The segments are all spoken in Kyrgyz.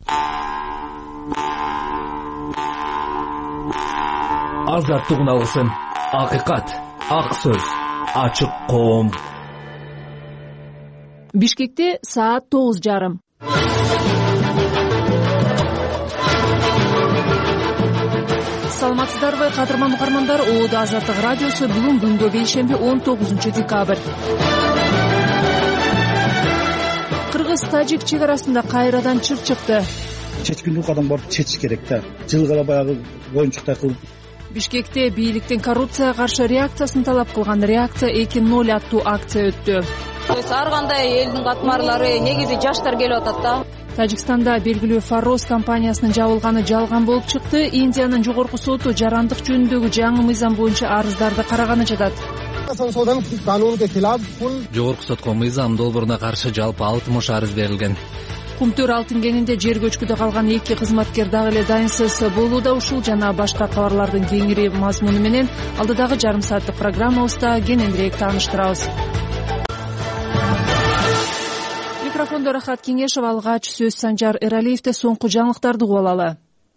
Азаттык алгысын, акыйкат, ак сөз, ачык коом. Бишкекте саат 9:30. Саламатсыздарбы, кадырман угармандар? Ооду Азаттык радиосу бүгүн күнгө бейшемби 19 декабрь. Кыргыз-тажик чек арасында кайрадан чыр чыкты. Чечкиндүү адам барып чечиш керек да. Жылгала баягы оюнчуктай кылып. Бишкекте бийликтин коррупцияга каршы реакциясын талап кылган реакция 2.0 аттуу акция өттү. Ар кандай элдин катмарлары негизи жаштар келип атат да. Тажикстанда белгилүү Фарос компаниясынын жабылганы жалган болуп чыкты. Индиянын жогорку соту жарандык жөнүндөгү жаңы мыйзам боюнча арыздарды караганы жатат. Жогорку сотко мыйзам долбооруна каршы жалпы 60 арыз берилген. Кумтөр алтын кенинде жер көчкүдө калган 2 кызматкер дагы эле дайынсыз болууда. Ушул жана башка кабарлардын кеңири мазмуну менен алдыдагы жарым сааттык программабызда кененирээк тааныштырабыз. Микрофондо Рахат Кеңешов, алгач сөз Санжар Эралиевде. Соңку жаңылыктарды угуп алалы.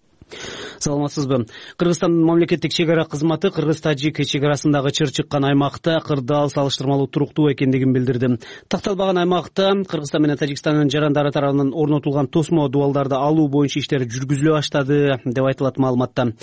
Саламатсызбы. Кыргызстандын мамлекеттик чек ара кызматы Кыргыз-Тажик чек арасындагы чыр чыккан аймакта кырдаал салыштырмалуу туруктуу экендигин билдирди. Такталбаган аймакта Кыргызстан менен Тажикстандын жарандары тарабынан орнотулган тосмо дубалдарды алуу боюнча иштер жүргүзүлө баштады деп айтылат маалыматта.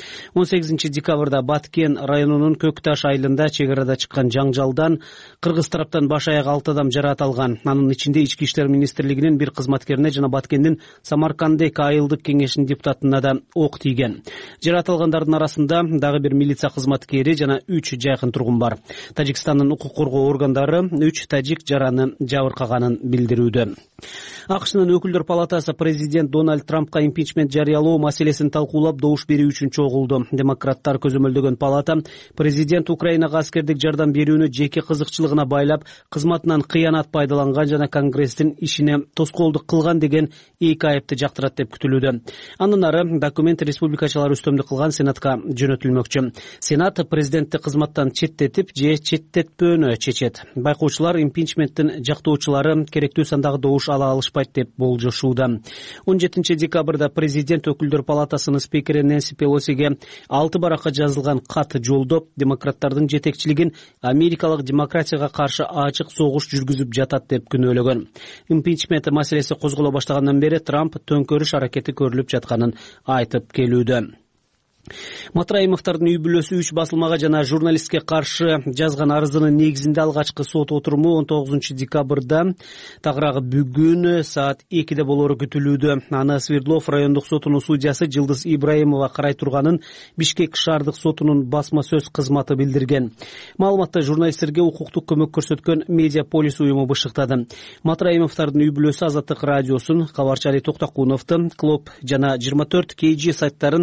18 декабрда Баткен районунун Көк Таш айылында чек арада чыккан жаңжалдан кыргыз тараптан баш аяк 6 адам жараат алган. Анын ичинде Ички иштер министрлигинин бир кызматкерине жана Баткендин Самаркандек айылдык кеңешинин депутатына да ок тийген. Жараат алгандардын арасында дагы бир милиция кызматкери жана 3 жакын тургун бар. Тажикстандын укук коргоо органдары 3 тажик жараны жабыркаганын билдирүүдө. АКШнын өкүлдөр палатасы президент Дональд Трампка импичмент жарыялоо маселесин талкуулап добуш берүү үчүн чогулду. Демократтар көзөмөлдөгөн палата президент Украинага аскердик жардам берүүнү жеке кызыкчылыгына байлап, кызматынан кыянат пайдаланган жана Конгресстин ишине тоскоолдук кылган деген 2 айыпты жактырат деп күтүлүүдө. Андан ары документ республикачылар үстөмдүк кылган Сенатка жөнөтүлмөкчү. Сенат президентти кызматтан четтетип же четтетпөөнү чечет. Байкоочулар импичменттин жактоочулары керектүү сандагы добуш ала алышпайт деп болжошууда. 17 декабрда президент өкүлдөр палатасынын спикери Нэнси Пелосиге 6 баракка жазылган кат жолдоп, демократтардын жетекчилигин америкалык демократияга каршы ачык согуш жүргүзүп жатат деп күнөөлөгөн. Импичмент маселеси козголо баштагандан бери Трамп төңкөрүш аракети көрүлүп жатканын айтып келүүдө. Матраимовдордун үй бүлөсү 3 басылмага жана журналистке каршы жазган арызынын негизинде алгачкы сот отуруму 19 декабрда тагыраагы бүгүн саат 2-де болору күтүлүүдө. Аны Свердлов райондук сотунун судьясы Жылдыз Ибраимова карай турганын Бишкек шаардык сотунун басма сөз кызматы билдирген. Маалыматта журналисттерге укуктук көмөк көрсөткөн Медиаполис уюму бышыктады. Матраимовдордун үй бүлөсү Азаттык радиосун, Кабарчы Али Токтокуновду, Клоп жана 24 KG сайттарын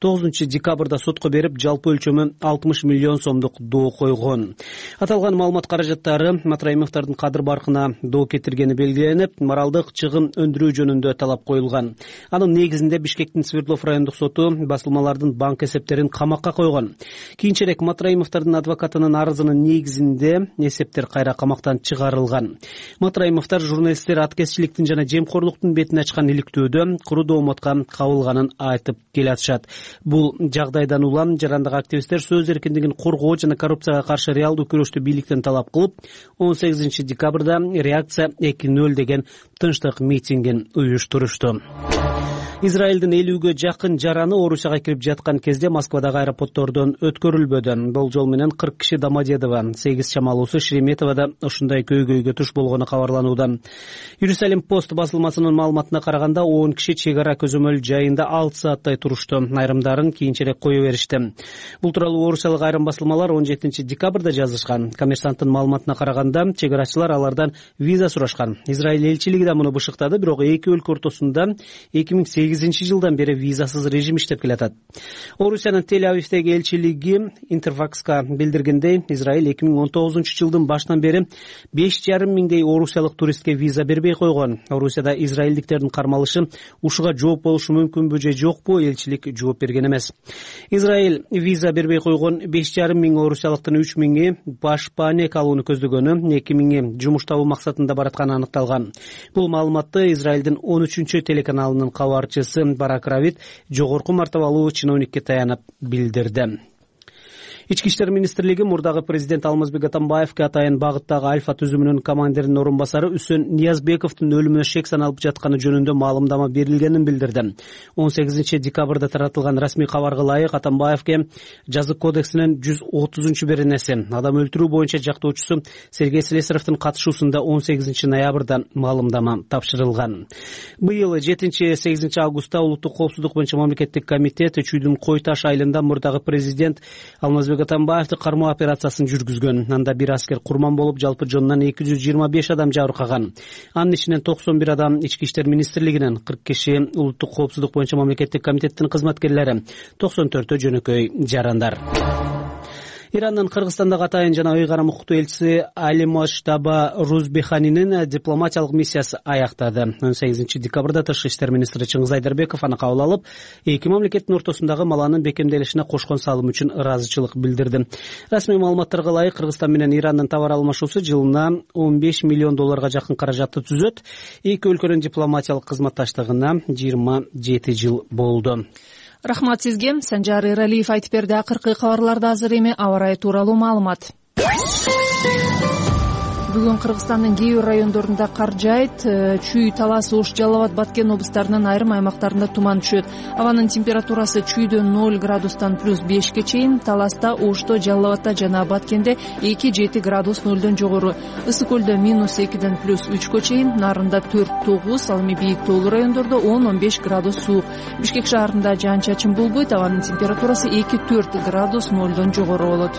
9 декабрда сотко берип, жалпы өлчөмү 60 миллион сомдук доо койгон. Аталган маалымат каражаттары Матраимовдордун кадыр баркына доо кетиргени белгиленип, моралдык чыгым өндүрүү жөнүндө талап коюлган. Анын негизинде Бишкектин Свердлов райондук соту басылмалардын банк эсептерин камакка койгон. Кийинчерээк Матраимовдордун адвокатынын арызынын негизинде эсептер кайра камактан чыгарылган. Матраимовдор журналисттер аткезчиликтин жана жемкорлуктун бетин ачкан иликтөөдө куру доомотко кабылганын айтып келатышат. Бул жагдайдан улам жарандык активисттер сөз эркиндигин коргоо жана коррупцияга каршы реалдуу күрөштү бийликтен талап кылып, 18 декабрда реакция 2.0 деген тынчтык митингин уюштурушту. Израилдин 50-гө жакын жараны Орусияга кирип жаткан кезде Москвадагы аэропорттордон өткөрүлбөдү. Болжол менен 40 киши Домодедово, 8 чамалуусу Шереметовада ушундай көйгөйгө туш болгону кабарланууда. Иерусалим пост басылмасынын маалыматына караганда 10 киши чек ара көзөмөл жайында 6 сааттай турушту. Айрымдарын кийинчерээк кое беришти. Бул тууралуу орусиялык айрым басылмалар 17 декабрда жазышкан. Коммерсанттын маалыматына караганда чек арачылар алардан виза сурашкан. Израиль элчилиги да муну бышыктады, бирок эки өлкө ортосунда 2008 жылдан бери визасыз режим иштеп келатат. Орусиянын Тель-Авивдеги элчилиги Интерфакска билдиргендей, Израиль 2019 жылдын башынан бери 5,5 миңдей орусиялык туристке виза бербей койгон. Орусияда израилдиктердин кармалышы ушуга жооп болушу мүмкүнбү же жокпу, элчилик жооп берген эмес. Израиль виза бербей койгон 5,5 миң орусиялыктын 3 миңи баш паанек алууну көздөгөнү, 2 миңи жумуш табуу максатында баратканы аныкталган. Бул маалыматты Израилдин 13-телеканалынын кабар башчысы Барак Равид жогорку мартабалуу чиновникке таянып билдирди. Ички иштер министрлиги мурдагы президент Алмазбек Атамбаевге атайын багыттагы Альфа түзүмүнүн командиринин орун басары Үсөн Ниязбековдун өлүмүнө шек саналып жатканы жөнүндө маалымдама берилгенин билдирди. 18 декабрда таратылган расмий кабарга ылайык Атамбаевге жазык кодексинин 130-беренеси адам өлтүрүү боюнча жактоочусу Сергей Слесаревдин катышуусунда 18 ноябрда маалымдама тапшырылган. Быйыл 7-8 августта улуттук коопсуздук боюнча мамлекеттик комитет Чүйдүн Кой Таш айылында мурдагы президент Алмазбек Атамбаевди кармоо операциясын жүргүзгөн. Анда бир аскер курман болуп, жалпы жонунан 225 адам жабыркаган. Анын ичинен 91 адам Ички иштер министрлигинин, 40 киши улуттук коопсуздук боюнча мамлекеттик комитеттин кызматкерлери, 94 жөнөкөй жарандар. Ираннын Кыргызстандагы атайын жана ыйгарым укуктуу элчиси Алимоштаба Рузбиханинин дипломатиялык миссиясы аяктады. 18 декабрда тышкы иштер министри Чыңгыз Айдарбеков аны кабыл алып, эки мамлекеттин ортосундагы маланын бекемделишине кошкон салым үчүн ыраазычылык билдирди. Расмий маалыматтарга ылайык Кыргызстан менен Ирандын товар алмашуусу жылына $15 миллион жакын каражатты түзөт. Эки өлкөнүн дипломатиялык кызматташтыгына 27 жыл болду. Рахмат сизге. Санжар Эралиев айтып берди. Акыркы кабарларда азыр эми аба ырайы тууралуу маалымат. Бүгүн Кыргызстандын кээ бир райондорунда кар жаайт. Чүй, Талас, Ош, Жалал Абад, Баткен облустарынын айрым аймактарында туман түшөт. Абанын температурасы чүйдөн 0 градустан +5ке чейин, Таласта, Ошто, Жалал Абадта жана Баткенде 2-7 градус 0дон жогору. Ысык көлдө -2ден +3кө чейин, Нарында 4-9, ал эми бийик тоолуу райондордо 10-15 градус суук. Бишкек шаарында жаан-чачын болбойт, абанын температурасы 2-4 градус 0дон жогору болот.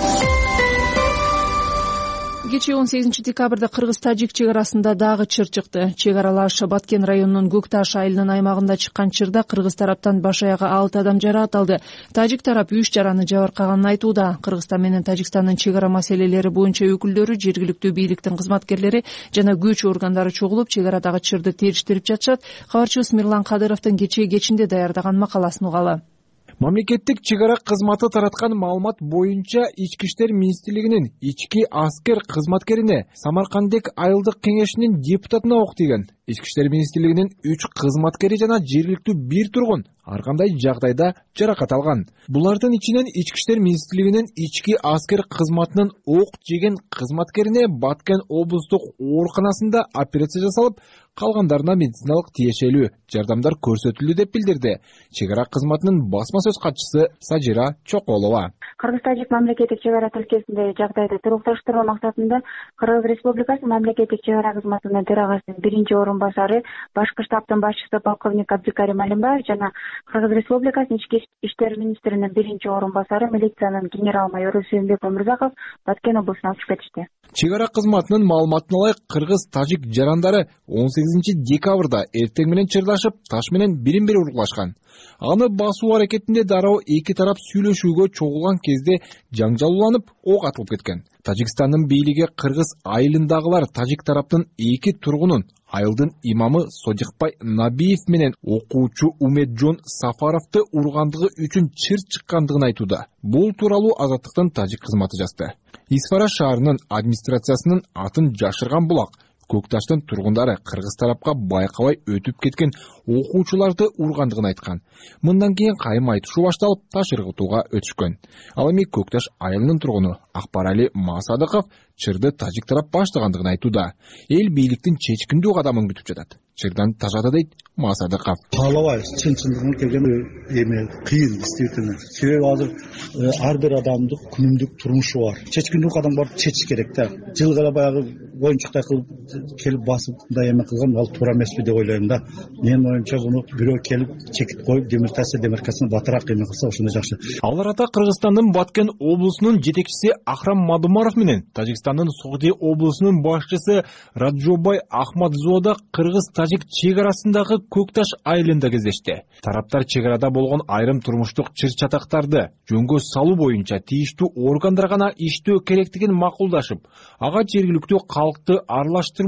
Кечээ 18 декабрда Кыргыз-Тажик чек арасында дагы чыр чыкты. Чек аралаш Баткен районунун Көкташ айылынын аймагында чыккан чырда кыргыз тараптан баш аягы 6 адам жаракат алды. Тажик тарап 3 жараны жабыркаганын айтууда. Кыргызстан менен Тажикстандын чек ара маселелери боюнча өкүлдөрү, жергиликтүү бийликтин кызматкерлери жана күч органдары чогулуп, чек арадагы чырды териштирип жатышат. Кабарчыбыз Мирлан Кадыровдун кечээ кечинде даярдаган макаласын угалы. Мамлекеттик чек ара кызматы тараткан маалымат боюнча Ички иштер министрлигинин ички аскер кызматкерине Самаркандек айылдык кеңешинин депутатына ок тийген. Ички иштер министрлигинин 3 кызматкери жана жергиликтүү 1 тургун ар кандай жагдайда жаракат алган. Булардын ичинен Ички иштер министрлигинин ички аскер кызматынын ок жеген кызматкерине Баткен облустук ооруканасында операция жасалып, калгандарына медициналык тиешелүү жардамдар көрсөтүлдү деп билдирди чек ара кызматынын басма сөз катчысы Сажира Чоколова. Кыргыз-Тажик мамлекеттик чек ара тилкесиндеги жагдайды турукташтыруу максатында Кыргыз Республикасы мамлекеттик чек ара кызматынын төрагасынын биринчи орун басары башкы штабтын башчысы полковник Абдикарим Алимбаев жана Кыргыз Республикасынын ички иштер министринин биринчи орун басары милициянын генерал-майору Сүйүнбек Өмүрзаков Баткен облусуна учуп кетишти. Чек ара кызматынын маалыматына ылайык Кыргыз-Тажик жарандары 18 декабрда эртең менен чырдашып, таш менен бирин-бири уруклашкан. Аны басуу аракетинде дароо эки тарап сүйлөшүүгө чогулган кезде жаңжал уланып, ок атылып кеткен. Тажикстандын бийлиги Кыргыз айылындагылар Тажик тараптын 2 тургунун айылдын имамы Содикбай Набиев менен окуучу Умеджон Сафаровду ургандыгы үчүн чыр чыккандыгын айтууда. Бул тууралуу Азаттыктын Тажик кызматы жазды. Исфара шаарынын администрациясынын атын жашырган булак Көкташтын тургундары кыргыз тарапка байкабай өтүп кеткен окуучуларды ургандыгын айткан. Мындан кийин кайым айтышуу башталып, таш ыргытууга өтүшкөн. Ал эми Көкташ айылынын тургуну Акбарали Масадыков чырды Тажик тарап баштагандыгын айтууда. Эл бийликтин чечкиндүү кадамын күтүп жатат. Чырдан тажады дейт Масадыков. Каалабайбыз, чын-чындыгын келгенде эми кыйын действительно. Себеби азыр ар бир адамдын күнүмдүк турмушу бар. Чечкиндүү кадамдарды чечиш керек да. Жылгы эле баягы боюнчуктай кылып келип басып мындай эме кылган ал туура эмеспи деп ойлойм да. Менин оюмча буну бирөө келип чекит коюп демаркацияны батыраак эме кылса ошондой жакшы. Ал арада Кыргызстандын Баткен облусунун жетекчиси Ахрам Мадумаров менен Тажикстандын Согди облусунун башчысы Раджобай Ахмадзода Кыргыз-Тажик чек арасындагы Көкташ айылында кездешти. Тараптар чек арада болгон айрым турмуштук чыр-чатактарды жөнгө салуу боюнча тийиштүү органдар гана иштөө керектигин макулдашып, ага жергиликтүү калкты аралаштырбоо,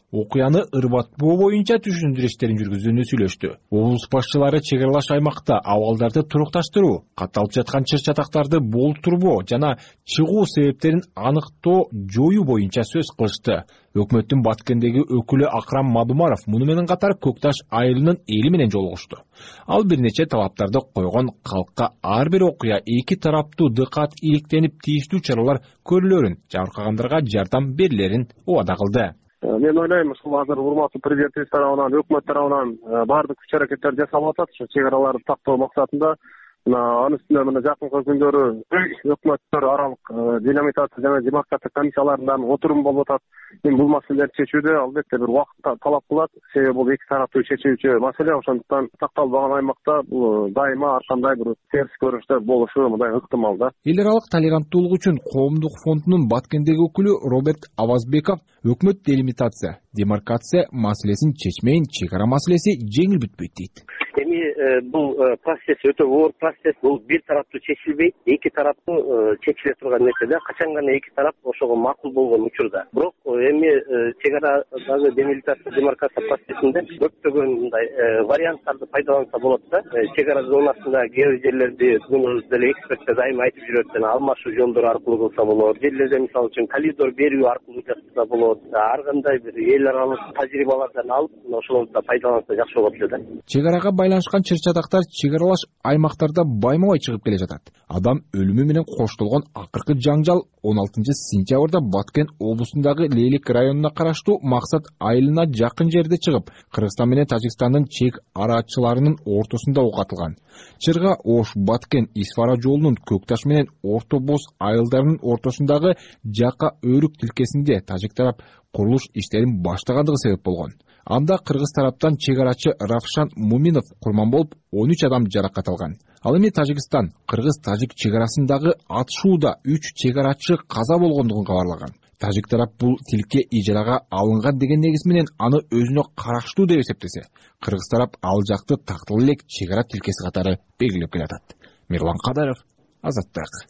окуяны ырбатпоо боюнча түшүндүрүү иштерин жүргүзүүнү сүйлөштү. Облус башчылары чек аралаш аймакта абалдарды турукташтыруу, катталып жаткан чыр-чатактарды болтурбоо жана чыгуу себептерин аныктоо, жоюу боюнча сөз кылышты. Өкмөттүн Баткендеги өкүлү Акрам Мадумаров муну менен катар Көкташ айылынын эли менен жолугушту. Ал бир нече талаптарды койгон, калкка ар бир окуя эки тараптуу дыкат иликтенип тийиштүү чаралар көрүлөрүн, жабыркагандарга жардам берилерин убада кылды. Мен ойлойм, ушул азыр урматтуу президентибиз тарабынан, өкмөт тарабынан баардык күч-аракеттер жасалып атат, ушу чек араларды тактоо максатында. Анын үстүнө мына жакынкы күндөрү өкмөттөр аралык делимитация жана демаркация комиссияларынан отурум болуп атат. Бул маселелерди чечүүдө албетте бир убакыт талап кылат. Себеби бул эки тараптуу чечүүчү маселе, ошондуктан такталбаган аймакта бул дайыма ар кандай бир терс көрүнүштөр болушу мындай ыктымал да. Эл аралык толеранттуулук үчүн коомдук фондунун Баткендеги өкүлү Роберт Авазбеков өкмөт делимитация, демаркация маселесин чечмейин, чек ара маселеси жеңил бүтпөйт дейт. Эми бул процесс өтө оор процесс. Бул бир тараптуу чечилбейт, эки тараптуу чечиле турган нерсе да. Качан гана эки тарап ошого макул болгон учурда. Бирок эми чек арадагы демаркация процессинде көптөгөн мындай варианттарды пайдаланса болот да. Чек ара зонасында кээ бир жерлерди муну деле эксперттер дайыма айтып жүрөт, жана алмашуу жолдору аркылуу кылса болот. Жерлерде мисалы үчүн коридор берүү аркылуу жасаса болот. Ар кандай бир эл аралык тажрыйбалардан алып, ошолорду пайдаланса жакшы болот да. Чек арага байланышкан чыр-чатактар чек аралаш аймактарда байма-бай чыгып келе жатат. Адам өлүмү менен коштолгон акыркы жаңжал 16 сентябрда Баткен облусундагы Лейлик районуна караштуу Максат айылына жакын жерде чыгып, Кыргызстан менен Тажикстандын чек арачыларынын ортосунда ок атылган. Чырга Ош, Баткен, Исфара жолунун Көкташ менен Орто Боз айылдарынын ортосундагы жака өрүк тилкесинде тажик тарап курулуш иштерин баштагандыгы себеп болгон. Анда кыргыз тараптан чек арачы Равшан Муминов курман болуп, 13 адам жаракат алган. Ал эми Тажикстан, кыргыз-тажик чек арасындагы атышууда 3 чек арачы каза болгондугун кабарлаган. Тажик тарап бул тилке ижарага алынган деген негиз менен аны өзүнө караштуу деп эсептесе, кыргыз тарап ал жакты тактылы элек чек ара тилкеси катары белгилеп келатат. Мирлан Кадаров, Азаттык.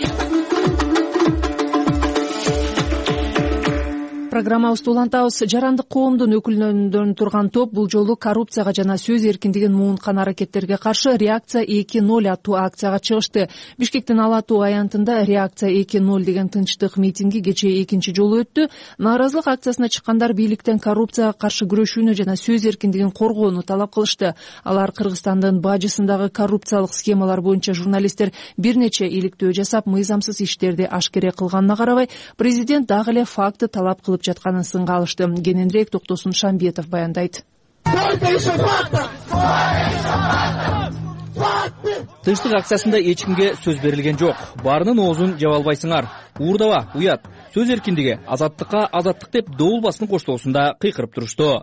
Программабызды улантабыз. Жарандык коомдун өкүлдөрүнөн турган топ бул жолу коррупцияга жана сөз эркиндигин муунткан аракеттерге каршы реакция 2.0 аттуу акцияга чыгышты. Бишкектин Ала Тоо аянтында реакция 2.0 деген тынчтык митинги кечээ экинчи жолу өттү. Нааразылык акциясына чыккандар бийликтен коррупцияга каршы күрөшүүнү жана сөз эркиндигин коргоону талап кылышты. Алар Кыргызстандын бажысындагы коррупциялык схемалар боюнча журналисттер бир нече иликтөө жасап, мыйзамсыз иштерди ашкере кылганына карабай, президент дагы эле факты талап кылып жатканын сынга алышты. Кененирээк Токтосун Шамбетов баяндайт. Тынчтык акциясында эч кимге сөз берилген жок. Баарынын оозун жаба албайсыңар. Уурдаба, уят. Сөз эркиндиги, азаттыкка азаттык деп добул басынын коштоосунда кыйкырып турушту.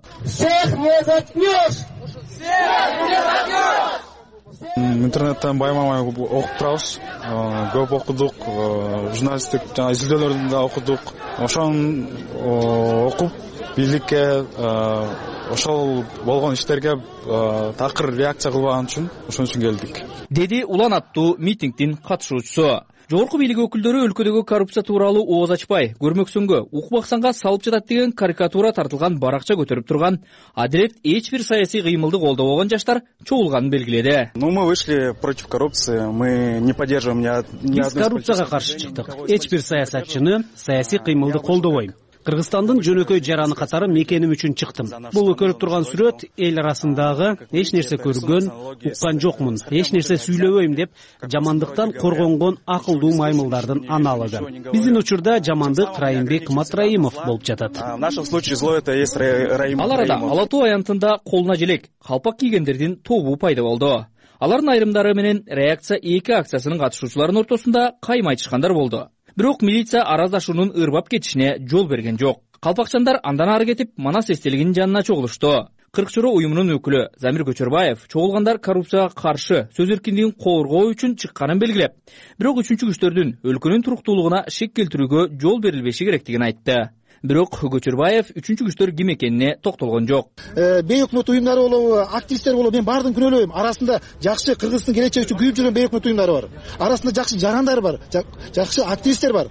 Интернеттен байма-бай окуп турабыз. Көп окудук, журналисттик жана изилдөөлөрдү да окудук. Ошон окуп бийликке ошол болгон иштерге такыр реакция кылбаган үчүн ошон үчүн келдик. Деди Улан аттуу митингдин катышуучусу. Жогорку бийлик өкүлдөрү өлкөдөгү коррупция тууралуу ооз ачпай, көрмөксөнгө, укбаксанга салып жатат деген карикатура тартылган баракча көтөрүп турган, адилет эч бир саясий кыймылды колдобогон жаштар чогулганын белгиледи. Мы вышли против коррупции, мы не поддерживаем ни одной. Биз коррупцияга каршы чыктык. Эч бир саясатчыны, саясий кыймылды колдобойм. Кыргызстандын жөнөкөй жараны катары мекеним үчүн чыктым. Бул көрүп турган сүрөт эл арасындагы эч нерсе көргөн, уккан жокмун, эч нерсе сүйлөбөйм деп жамандыктан коргонгон акылдуу маймылдардын аналыгы. Биздин учурда жамандык Райымбек Матраимов болуп жатат. В нашем случае зло это есть Райым. Ал арада Ала Тоо аянтында колуна желек, калпак кийгендердин тобу пайда болду. Алардын айрымдары менен реакция 2 акциясынын катышуучуларынын ортосунда кайма айтышкандар болду. Бирок милиция араздашуунун ырбап кетишине жол берген жок. Калпакчандар андан ары кетип Манас эстелигинин жанына чогулушту. Кыркчороо уюмунун өкүлү Замир Көчөрбаев чогулгандар коррупцияга каршы сөз эркиндигин коргоо үчүн чыкканын белгилеп, бирок үчүнчү күчтөрдүн өлкөнүн туруктуулугуна шек келтирүүгө жол берилбеши керектигин айтты. Бирок Көчөрбаев үчүнчү күчтөр ким экенине токтолгон жок. Бейөкмөт уюмдары болобу, активисттер болобу, мен баардыгын күнөөлөйм. Арасында жакшы Кыргыздын келечеги үчүн күйүп жүргөн бейөкмөт уюмдары бар. Арасында жакшы жарандар бар, жакшы активисттер бар.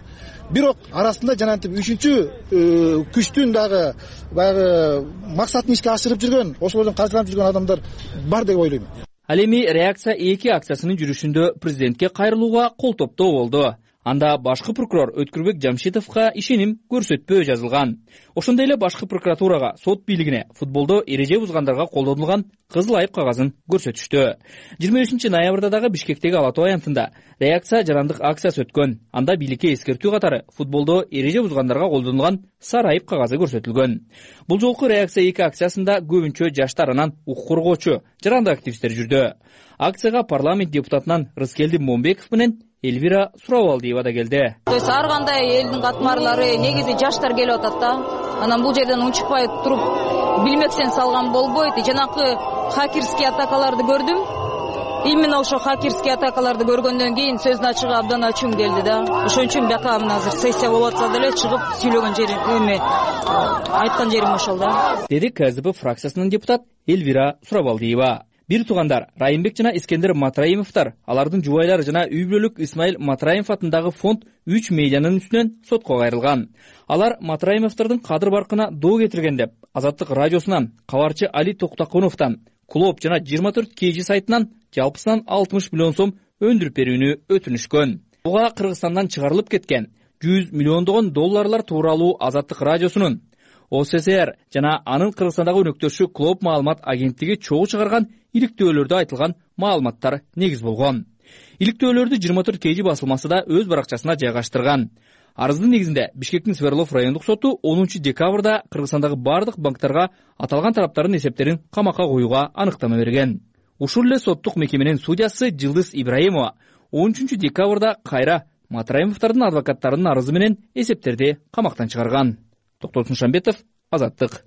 бирок арасында жанагынтип үчүнчү күчтүн дагы баягы максатын ишке ашырып жүргөн, ошолордон каржыланып жүргөн адамдар бар деп ойлойм. Ал эми реакция 2 акциясынын жүрүшүндө президентке кайрылууга кол топтоо болду. Анда башкы прокурор Өткүрбек Жамшитовго ишеним көрсөтпөө жазылган. Ошондой эле башкы прокуратурага, сот бийлигине футболдо эреже бузгандарга колдонулган кызыл айып кагазын көрсөтүштү. 23 ноябрда дагы Бишкектеги Ала Тоо аянтында реакция жарандык акциясы өткөн. Анда бийликке эскертүү катары футболдо эреже бузгандарга колдонулган сары айып кагазы көрсөтүлгөн. Бул жолку реакция 2 акциясында көбүнчө жаштар анан укук коргоочу, жарандык активисттер жүрдү. Акцияга парламент депутатынан Рыскелди Момбеков менен Эльвира Сурабалдиева да келди. То есть ар кандай элдин катмарлары негизи жаштар келип атат да. Анан бул жерден унчукпай туруп билмексен салган болбойт. Жанакы хакерский атакаларды көрдүм. Именно ошо хакерский атакаларды көргөндөн кийин сөздүн ачыгы абдан ачуум келди да. Ошон үчүн бияка мына азыр сессия болуп атса деле чыгып сүйлөгөн жерим айткан жерим ошол да. Деди КСДП фракциясынын депутат Эльвира Сурабалдиева. Бир туугандар Райымбек жана Искендер Матраимовдор, алардын жубайлары жана үй бүлөлүк Исмаил Матраимов атындагы фонд 3 медианын үстүнөн сотко кайрылган. Алар Матраимовдордун кадыр баркына доо кетирген деп Азаттык радиосунан, кабарчы Али Токтакуновдон, Клуб жана 24 KG сайтынан жалпысынан 60 миллион сом өндүрүп берүүнү өтүнүшкөн. Буга Кыргызстандан чыгарылып кеткен 100 миллиондогон долларлар тууралуу Азаттык радиосунун, ОССР жана анын Кыргызстандагы өнөктөшү Клуб маалымат агенттиги чогуу чыгарган иликтөөлөрдө айтылган маалыматтар негиз болгон. Иликтөөлөрдү 24 KG басылмасы да өз баракчасына жайгаштырган. Арыздын негизинде Бишкектин Свердлов райондук соту 10 декабрда Кыргызстандагы бардык банктарга аталган тараптардын эсептерин камакка коюуга аныктама берген. Ушул эле соттук мекеменин судьясы Жылдыз Ибраимова 13 декабрда кайра Матраимовдордун адвокаттарынын арызы менен эсептерди камактан чыгарган. Токтолсун Шамбетов, Азаттык.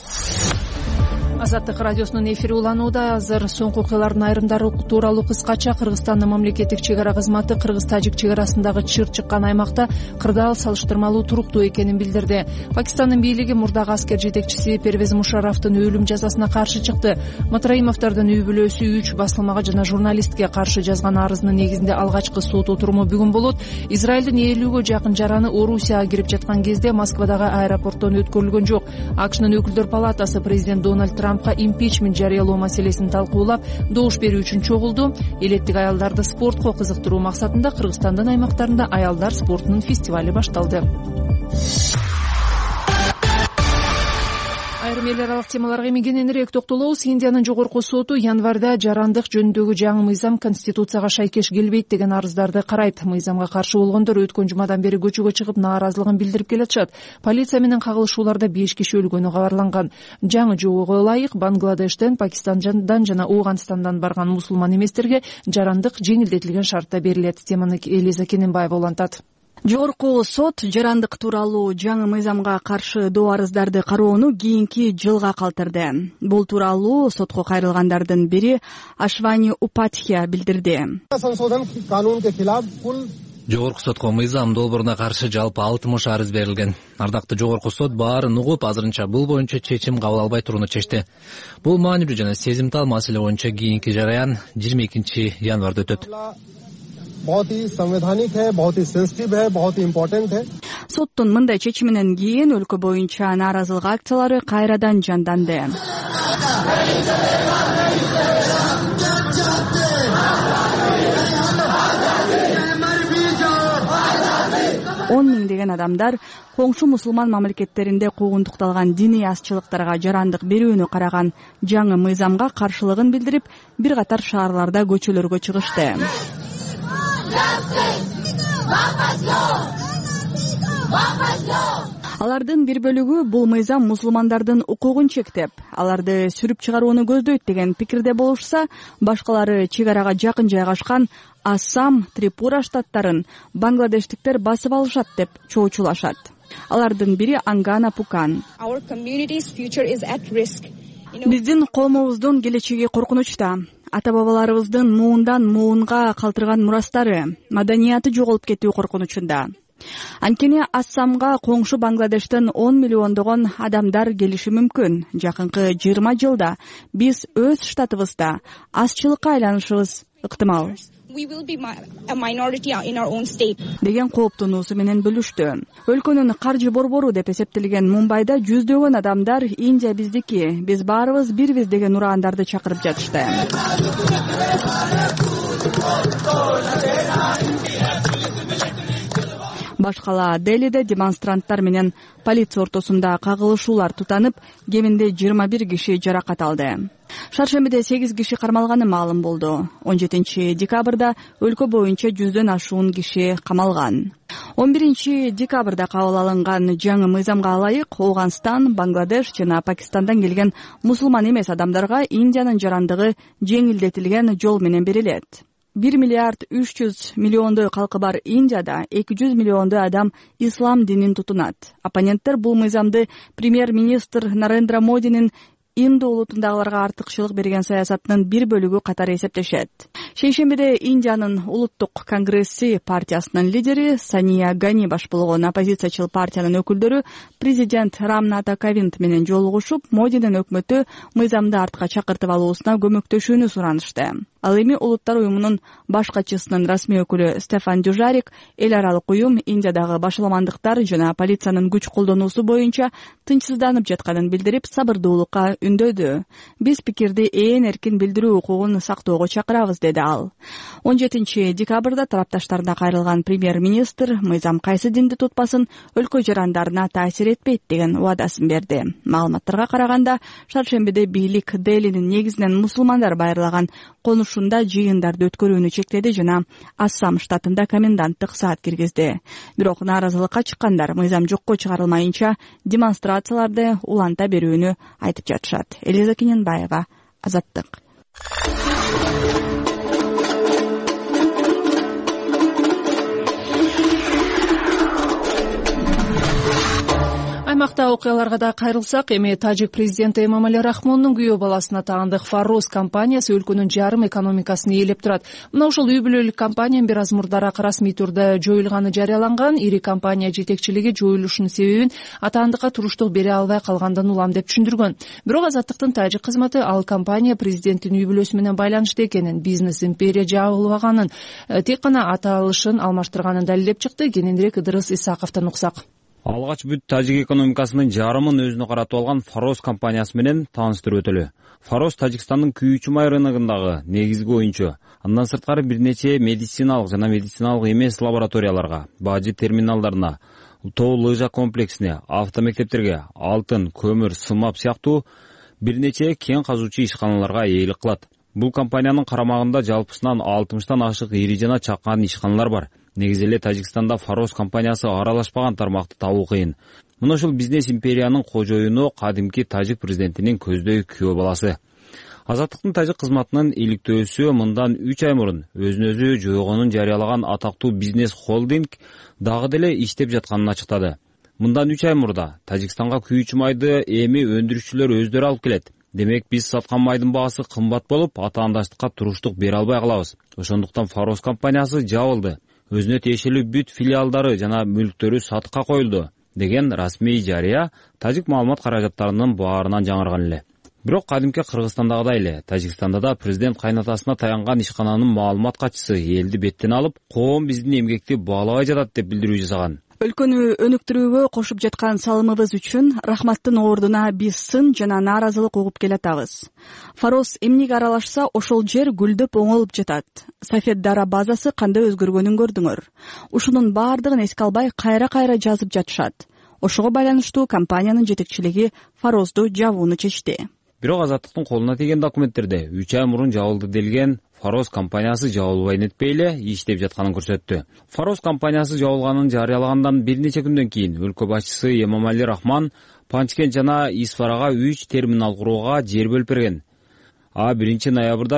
Азаттык радиосунун эфири уланууда. Азыр соңку окуялардын айрымдары тууралуу кыскача. Кыргызстандын мамлекеттик чек ара кызматы Кыргыз-Тажик чек арасындагы чыр чыккан аймакта кырдаал салыштырмалуу туруктуу экенин билдирди. Пакистандын бийлиги мурдагы аскер жетекчиси Первез Мушарафтын өлүм жазасына каршы чыкты. Матраимовдордун үй бүлөсү 3 басылмага жана журналистке каршы жазган арызынын негизинде алгачкы сот отуруму бүгүн болот. Израилдин 50ге жакын жараны Орусияга кирип жаткан кезде Москвадагы аэропорттон өткөрүлгөн жок. АКШнын өкүлдөр палатасы президент Дональд Трампка импичмент жарыялоо маселесин талкуулап, добуш берүү үчүн чогулду. Элеттик аялдарды спортко кызыктыруу максатында Кыргызстандын аймактарында аялдар спортунун фестивали башталды. Айрым эл аралык темаларга эми кененирээк токтолобуз. Индиянын жогорку соту январда жарандык жөнүндөгү жаңы мыйзам конституцияга шайкеш келбейт деген арыздарды карайт. Мыйзамга каршы болгондор өткөн жумадан бери көчөгө чыгып нааразылыгын билдирип келатышат. Полиция менен кагылышууларда 5 киши өлгөнү кабарланган. Жаңы жобого ылайык Бангладештен, Пакистандан жана Ооганстандан барган мусулман эместерге жарандык жеңилдетилген шартта берилет. Теманы Элиза Кененбаева улантат. Жогорку сот жарандык тууралуу жаңы мыйзамга каршы доо арыздарды кароону кийинки жылга калтырды. Бул тууралуу сотко кайрылгандардын бири Ашвани Упатхия билдирди. Жогорку сотко мыйзам долбооруна каршы жалпы 60 арыз берилген. Ардактуу жогорку сот баарын угуп, азырынча бул боюнча чечим кабыл албай турууну чечти. Бул маанилүү жана сезимтал маселе боюнча кийинки жараян 22 январда өтөт. Соттун мындай чечиминен кийин өлкө боюнча нааразылык акциялары кайрадан жанданды. 10 миңдеген адамдар коңшу мусулман мамлекеттеринде куугунтукталган диний азчылыктарга жарандык берүүнү караган жаңы мыйзамга каршылыгын билдирип, бир катар шаарларда көчөлөргө чыгышты. Алардын бир бөлүгү бул мыйзам мусулмандардын укугун чектеп, аларды сүрүп чыгарууну көздөйт деген пикирде болушса, башкалары чек арага жакын жайгашкан Ассам, Трипура штаттарын бангладештиктер басып алышат деп чоочулашат. Алардын бири Ангана Пукан. Биздин коомубуздун келечеги коркунучта. Ата-бабаларыбыздын муундан муунга калтырган мурастары, маданияты жоголуп кетүү коркунучунда. Анткени Ассамга коңшу Бангладештен 10 миллиондогон адамдар келиши мүмкүн. Жакынкы 20 жылда биз өз штатыбызда азчылыкка айланышыбыз ыктымал. деген кооптонуусу менен бөлүштү. Өлкөнүн каржы борбору деп эсептелген Мумбайда жүздөгөн адамдар Индия биздики, биз баарыбыз бирбиз деген ураандарды чакырып жатышты. Башкала Делиде демонстранттар менен полиция ортосунда кагылышуулар тутанып, кеминде 21 киши жаракат алды. Шаршембиде 8 киши кармалганы маалым болду. 17 декабрда өлкө боюнча 100дөн ашуун киши камалган. 11 декабрда кабыл алынган жаңы мыйзамга ылайык Ооганстан, Бангладеш жана Пакистандан келген мусулман эмес адамдарга Индиянын жарандыгы жеңилдетилген жол менен берилет. 1 миллиард 300 миллиондой калкы бар Индияда 200 миллиондой адам ислам динин тутунат. Оппоненттер бул мыйзамды премьер-министр Нарендра Модинин Инду улутундагыларга артыкчылык берген саясатынын бир бөлүгү катары эсептешет. Шейшембиде Индиянын улуттук конгресси партиясынын лидери Сания Гани баш болгон оппозициячыл партиянын өкүлдөрү президент Рамната Ковинд менен жолугушуп, Модинин өкмөтү мыйзамды артка чакыртып алуусуна көмөктөшүүнү суранышты. Ал эми Улуттар уюмунун баш катчысынын расмий өкүлү Стефан Дюжарик эл аралык уюм Индиядагы башаламандыктар жана полициянын күч колдонуусу боюнча тынчсызданып жатканын билдирип, сабырдуулукка үндөдү. Биз пикирди ээн эркин билдирүү укугун сактоого чакырабыз, деди ал. 17 декабрда тарапташтарына кайрылган премьер-министр мыйзам кайсы динди тутпасын өлкө жарандарына таасир этпейт деген убадасын берди. Маалыматтарга караганда, шаршембиде бийлик Делинин негизинен мусулмандар байырлаган конушунда жыйындарды өткөрүүнү чектеди жана Ассам штатында коменданттык саат киргизди. Бирок нааразылыкка чыккандар мыйзам жокко чыгарылмайынча демонстрацияларды уланта берүүнү айтып жатышат. Элиза Кененбаева, Азаттык. Аймакта окуяларга да кайрылсак, эми тажик президенти Эмомали Рахмондун күйөө баласына таандык Фароз компаниясы өлкөнүн жарым экономикасын ээлеп турат. Мына ошол үй бүлөлүк компаниянын бир аз мурдараак расмий түрдө жоюлганы жарыяланган. Ири компания жетекчилиги жоюлушунун себебин атаандыкка туруштук бере албай калгандан улам деп түшүндүргөн. Бирок Азаттыктын тажик кызматы ал компания президенттин үй бүлөсү менен байланыштуу экенин, бизнес империя жабылбаганын, тек гана аталышын алмаштырганын далилдеп чыкты. Кененирээк Ыдырыс Исаковдон уксак. Алгач бүт тажик экономикасынын жарымын өзүнө каратып алган Фароз компаниясы менен тааныштырып өтөлү. Фароз Тажикстандын күйүүчү май рыногундагы негизги оюнчу. Андан сырткары бир нече медициналык жана медициналык эмес лабораторияларга, бажы терминалдарына, тоо лыжа комплексине, автомектептерге, алтын, көмүр, сымап сыяктуу бир нече кен казуучу ишканаларга ээлик кылат. Бул компаниянын карамагында жалпысынан 60тан ашык ири жана чакан ишканалар бар. Негизи эле Тажикстанда Фароз компаниясы аралашпаган тармакты табуу кыйын. Мына ушул бизнес империянын кожоюну кадимки тажик президентинин көздөй күйөө баласы. Азаттыктын тажик кызматынын иликтөөсү мындан 3 ай мурун өзүн өзү жойгонун жарыялаган атактуу бизнес холдинг дагы деле иштеп жатканын ачыктады. Мындан 3 ай мурда Тажикстанга күйүүчү майды эми өндүрүүчүлөр өздөрү алып келет. Демек биз саткан майдын баасы кымбат болуп, атаандаштыкка туруштук бере албай калабыз. Ошондуктан Фароз компаниясы жабылды. Өзүнө тиешелүү бүт филиалдары жана мүлктөрү сатыкка коюлду деген расмий жарыя тажик маалымат каражаттарынын баарынан жаңырган эле. Бирок кадимки Кыргызстандагыдай эле Тажикстанда да президент кайнатасына таянган ишкананын маалымат катчысы элди беттен алып, коом биздин эмгекти баалабай жатат деп билдирүү жасаган. Өлкөнү өнүктүрүүгө кошуп жаткан салымыбыз үчүн рахматтын ордуна биз сын жана нааразылык угуп келатабыз. Фароз эмнеге аралашса, ошол жер гүлдөп оңолуп жатат. Сафед Дара базасы кандай өзгөргөнүн көрдүңөр. Ушунун баардыгын эске албай кайра-кайра жазып жатышат. Ошого байланыштуу компаниянын жетекчилиги Фарозду жабууну чечти. Бирок Азаттыктын колуна тийген документтерде 3 ай мурун жабылды делген Фароз компаниясы жабылбай нетпей эле иштеп жатканын көрсөттү. Фароз компаниясы жабылганын жарыялагандан бир нече күндөн кийин өлкө башчысы Эмомали Рахмон Панчкент жана Исфарага 3 терминал курууга жер бөлүп берген. 1 ноябрда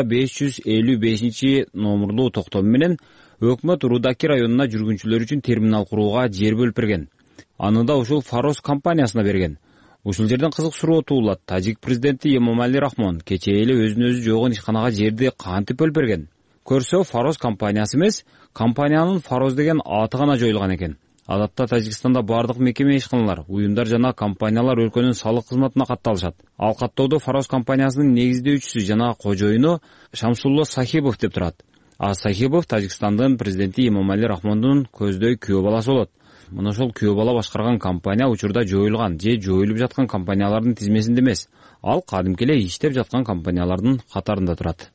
555 номурлуу токтом менен өкмөт Рудаки районуна жүргүнчүлөр үчүн терминал курууга жер бөлүп берген. Аны да ушул Фароз компаниясына берген. Ушул жерден кызык суроо туулат. Тажик президенти Эмомали Рахмон кечээ эле өзүнө өзү жойгон ишканага жерди кантип бөлүп берген? Көрсө Фароз компаниясы эмес, компаниянын Фароз деген аты гана жоюлган экен. Адатта Тажикстанда бардык мекеме ишканалар, уюмдар жана компаниялар өлкөнүн салык кызматына катталышат. Ал каттоодо Фароз компаниясынын негиздөөчүсү жана кожоюну Шамсулло Сахибов деп турат. Сахипов Тажикстандын президенти Эмомали Рахмондун көздөй күйөө баласы болот. Мына ошол күйөө бала башкарган компания учурда жоюлган же жоюлуп жаткан компаниялардын тизмесинде эмес. Ал кадимки эле иштеп жаткан компаниялардын катарында турат.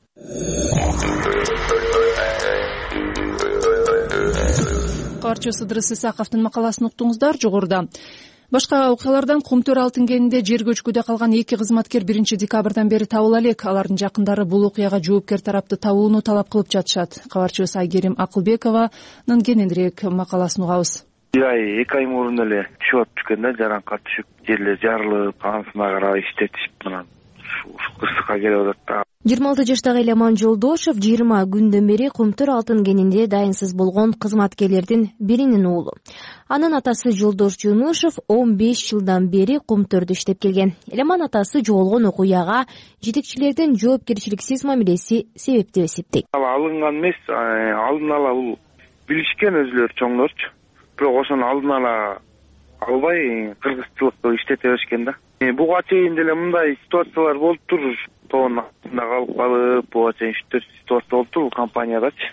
Кабарчы Сыдырыс Исаковдун макаласын уктуңуздар. Жогоруда башка окуялардан Кумтөр алтын кенинде жер көчкүдө калган 2 кызматкер 1 декабрдан бери табыла элек. Алардын жакындары бул окуяга жоопкер тарапты табууну талап кылып жатышат. Кабарчыбыз Айгерим Акылбекованын кененирээк макаласын угабыз. 2 ай мурун эле түшүп атып экен да, жаранка түшүп, жерлер жарылып, анысына карап иштетишип мына ушу кырсыкка келип атат да. 26 жаштагы Элеман Жолдошов 20 күндөн бери Кумтөр алтын кенинде дайынсыз болгон кызматкерлердин биринин уулу. Анын атасы Жолдош Жунушев 15 жылдан бери Кумтөрдө иштеп келген. Элеман атасы жоголгон окуяга жетекчилердин жоопкерчиликсиз мамилеси себеп деп эсептейт. Алынган эмес, алдын ала бул билишкен өзүлөрү чоңдорчу. Бирок ошону алдын ала албай кыргызчылыкты иштете беришкен да. Буга чейин деле мындай ситуациялар болуптур. Тоонун астында калып калып, буга чейин 3 ситуация болуптур бул компаниядачы.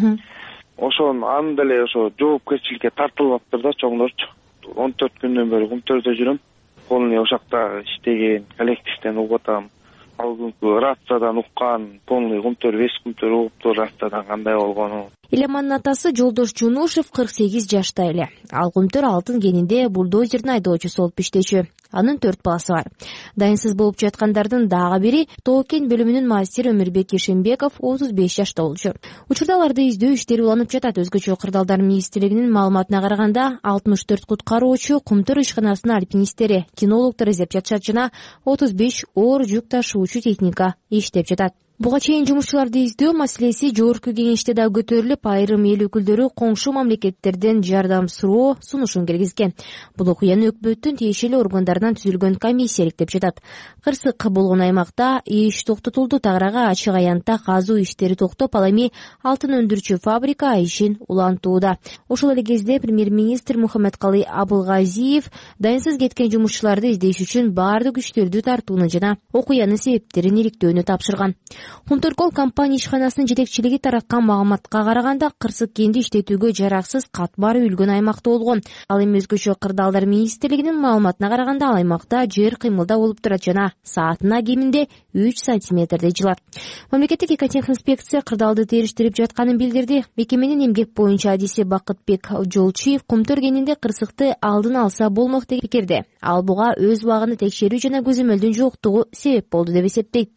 Ошон аны деле ошо жоопкерчиликке тартылыптыр да чоңдорчу. 14 күндөн бери Кумтөрдө жүрөм. Полный ошакта иштеген коллективден угуп атам. Ал күнкү рациядан уккан, полный Кумтөр 5 Кумтөр угуптур рациядан кандай болгону. Элемандын атасы Жолдош Жунушев 48 жашта эле. Ал Кумтөр алтын кенинде бульдозердин айдоочусу болуп иштечү. Анын 4 баласы бар. Дайынсыз болуп жаткандардын дагы бири Тоо-кен бөлүмүнүн мастери Өмүрбек Ишембеков 35 жашта болчу. Учурда аларды издөө иштери уланып жатат. Өзгөчө кырдаалдар министрлигинин маалыматына караганда 64 куткаруучу, Кумтөр ишканасынын альпинисттери, кинологдор издеп жатышат жана 35 оор жүк ташуучу техника иштеп жатат. Буга чейин жумушчуларды издөө маселеси жогорку кеңеште да көтөрүлүп, айрым эл өкүлдөрү коңшу мамлекеттерден жардам суроо сунушун киргизген. Бул окуяны өкмөттүн тиешелүү органдарынан түзүлгөн комиссия иликтеп жатат. Кырсык болгон аймакта иш токтотулду. Тагырага ачык аянтта казуу иштери токтоп, ал эми алтын өндүрүүчү фабрика ишин улантууда. Ошол эле кезде премьер-министр Мухаммедкалый Абылгазиев дайынсыз кеткен жумушчуларды издеш үчүн баардык күчтөрдү тартууну жана окуянын себептерин иликтөөнү тапшырган. Кумтөр компания ишканасынын жетекчилиги тараткан маалыматка караганда, кырсык кенди иштетүүгө жараксыз катмар үйүлгөн аймакта болгон. Ал эми өзгөчө кырдаалдар министрлигинин маалыматына караганда, ал аймакта жер кыймылда болуп турат жана саатына кеминде 3 сантиметрдей жылат. Мамлекеттик экотехинспекция кырдаалды териштирип жатканын билдирди. Мекеменин эмгек боюнча адиси Бакытбек Жолчиев Кумтөр кенинде кырсыкты алдын алса болмок деген пикирде. Ал буга өз убагында текшерүү жана көзөмөлдүн жоктугу себеп болду деп эсептейт.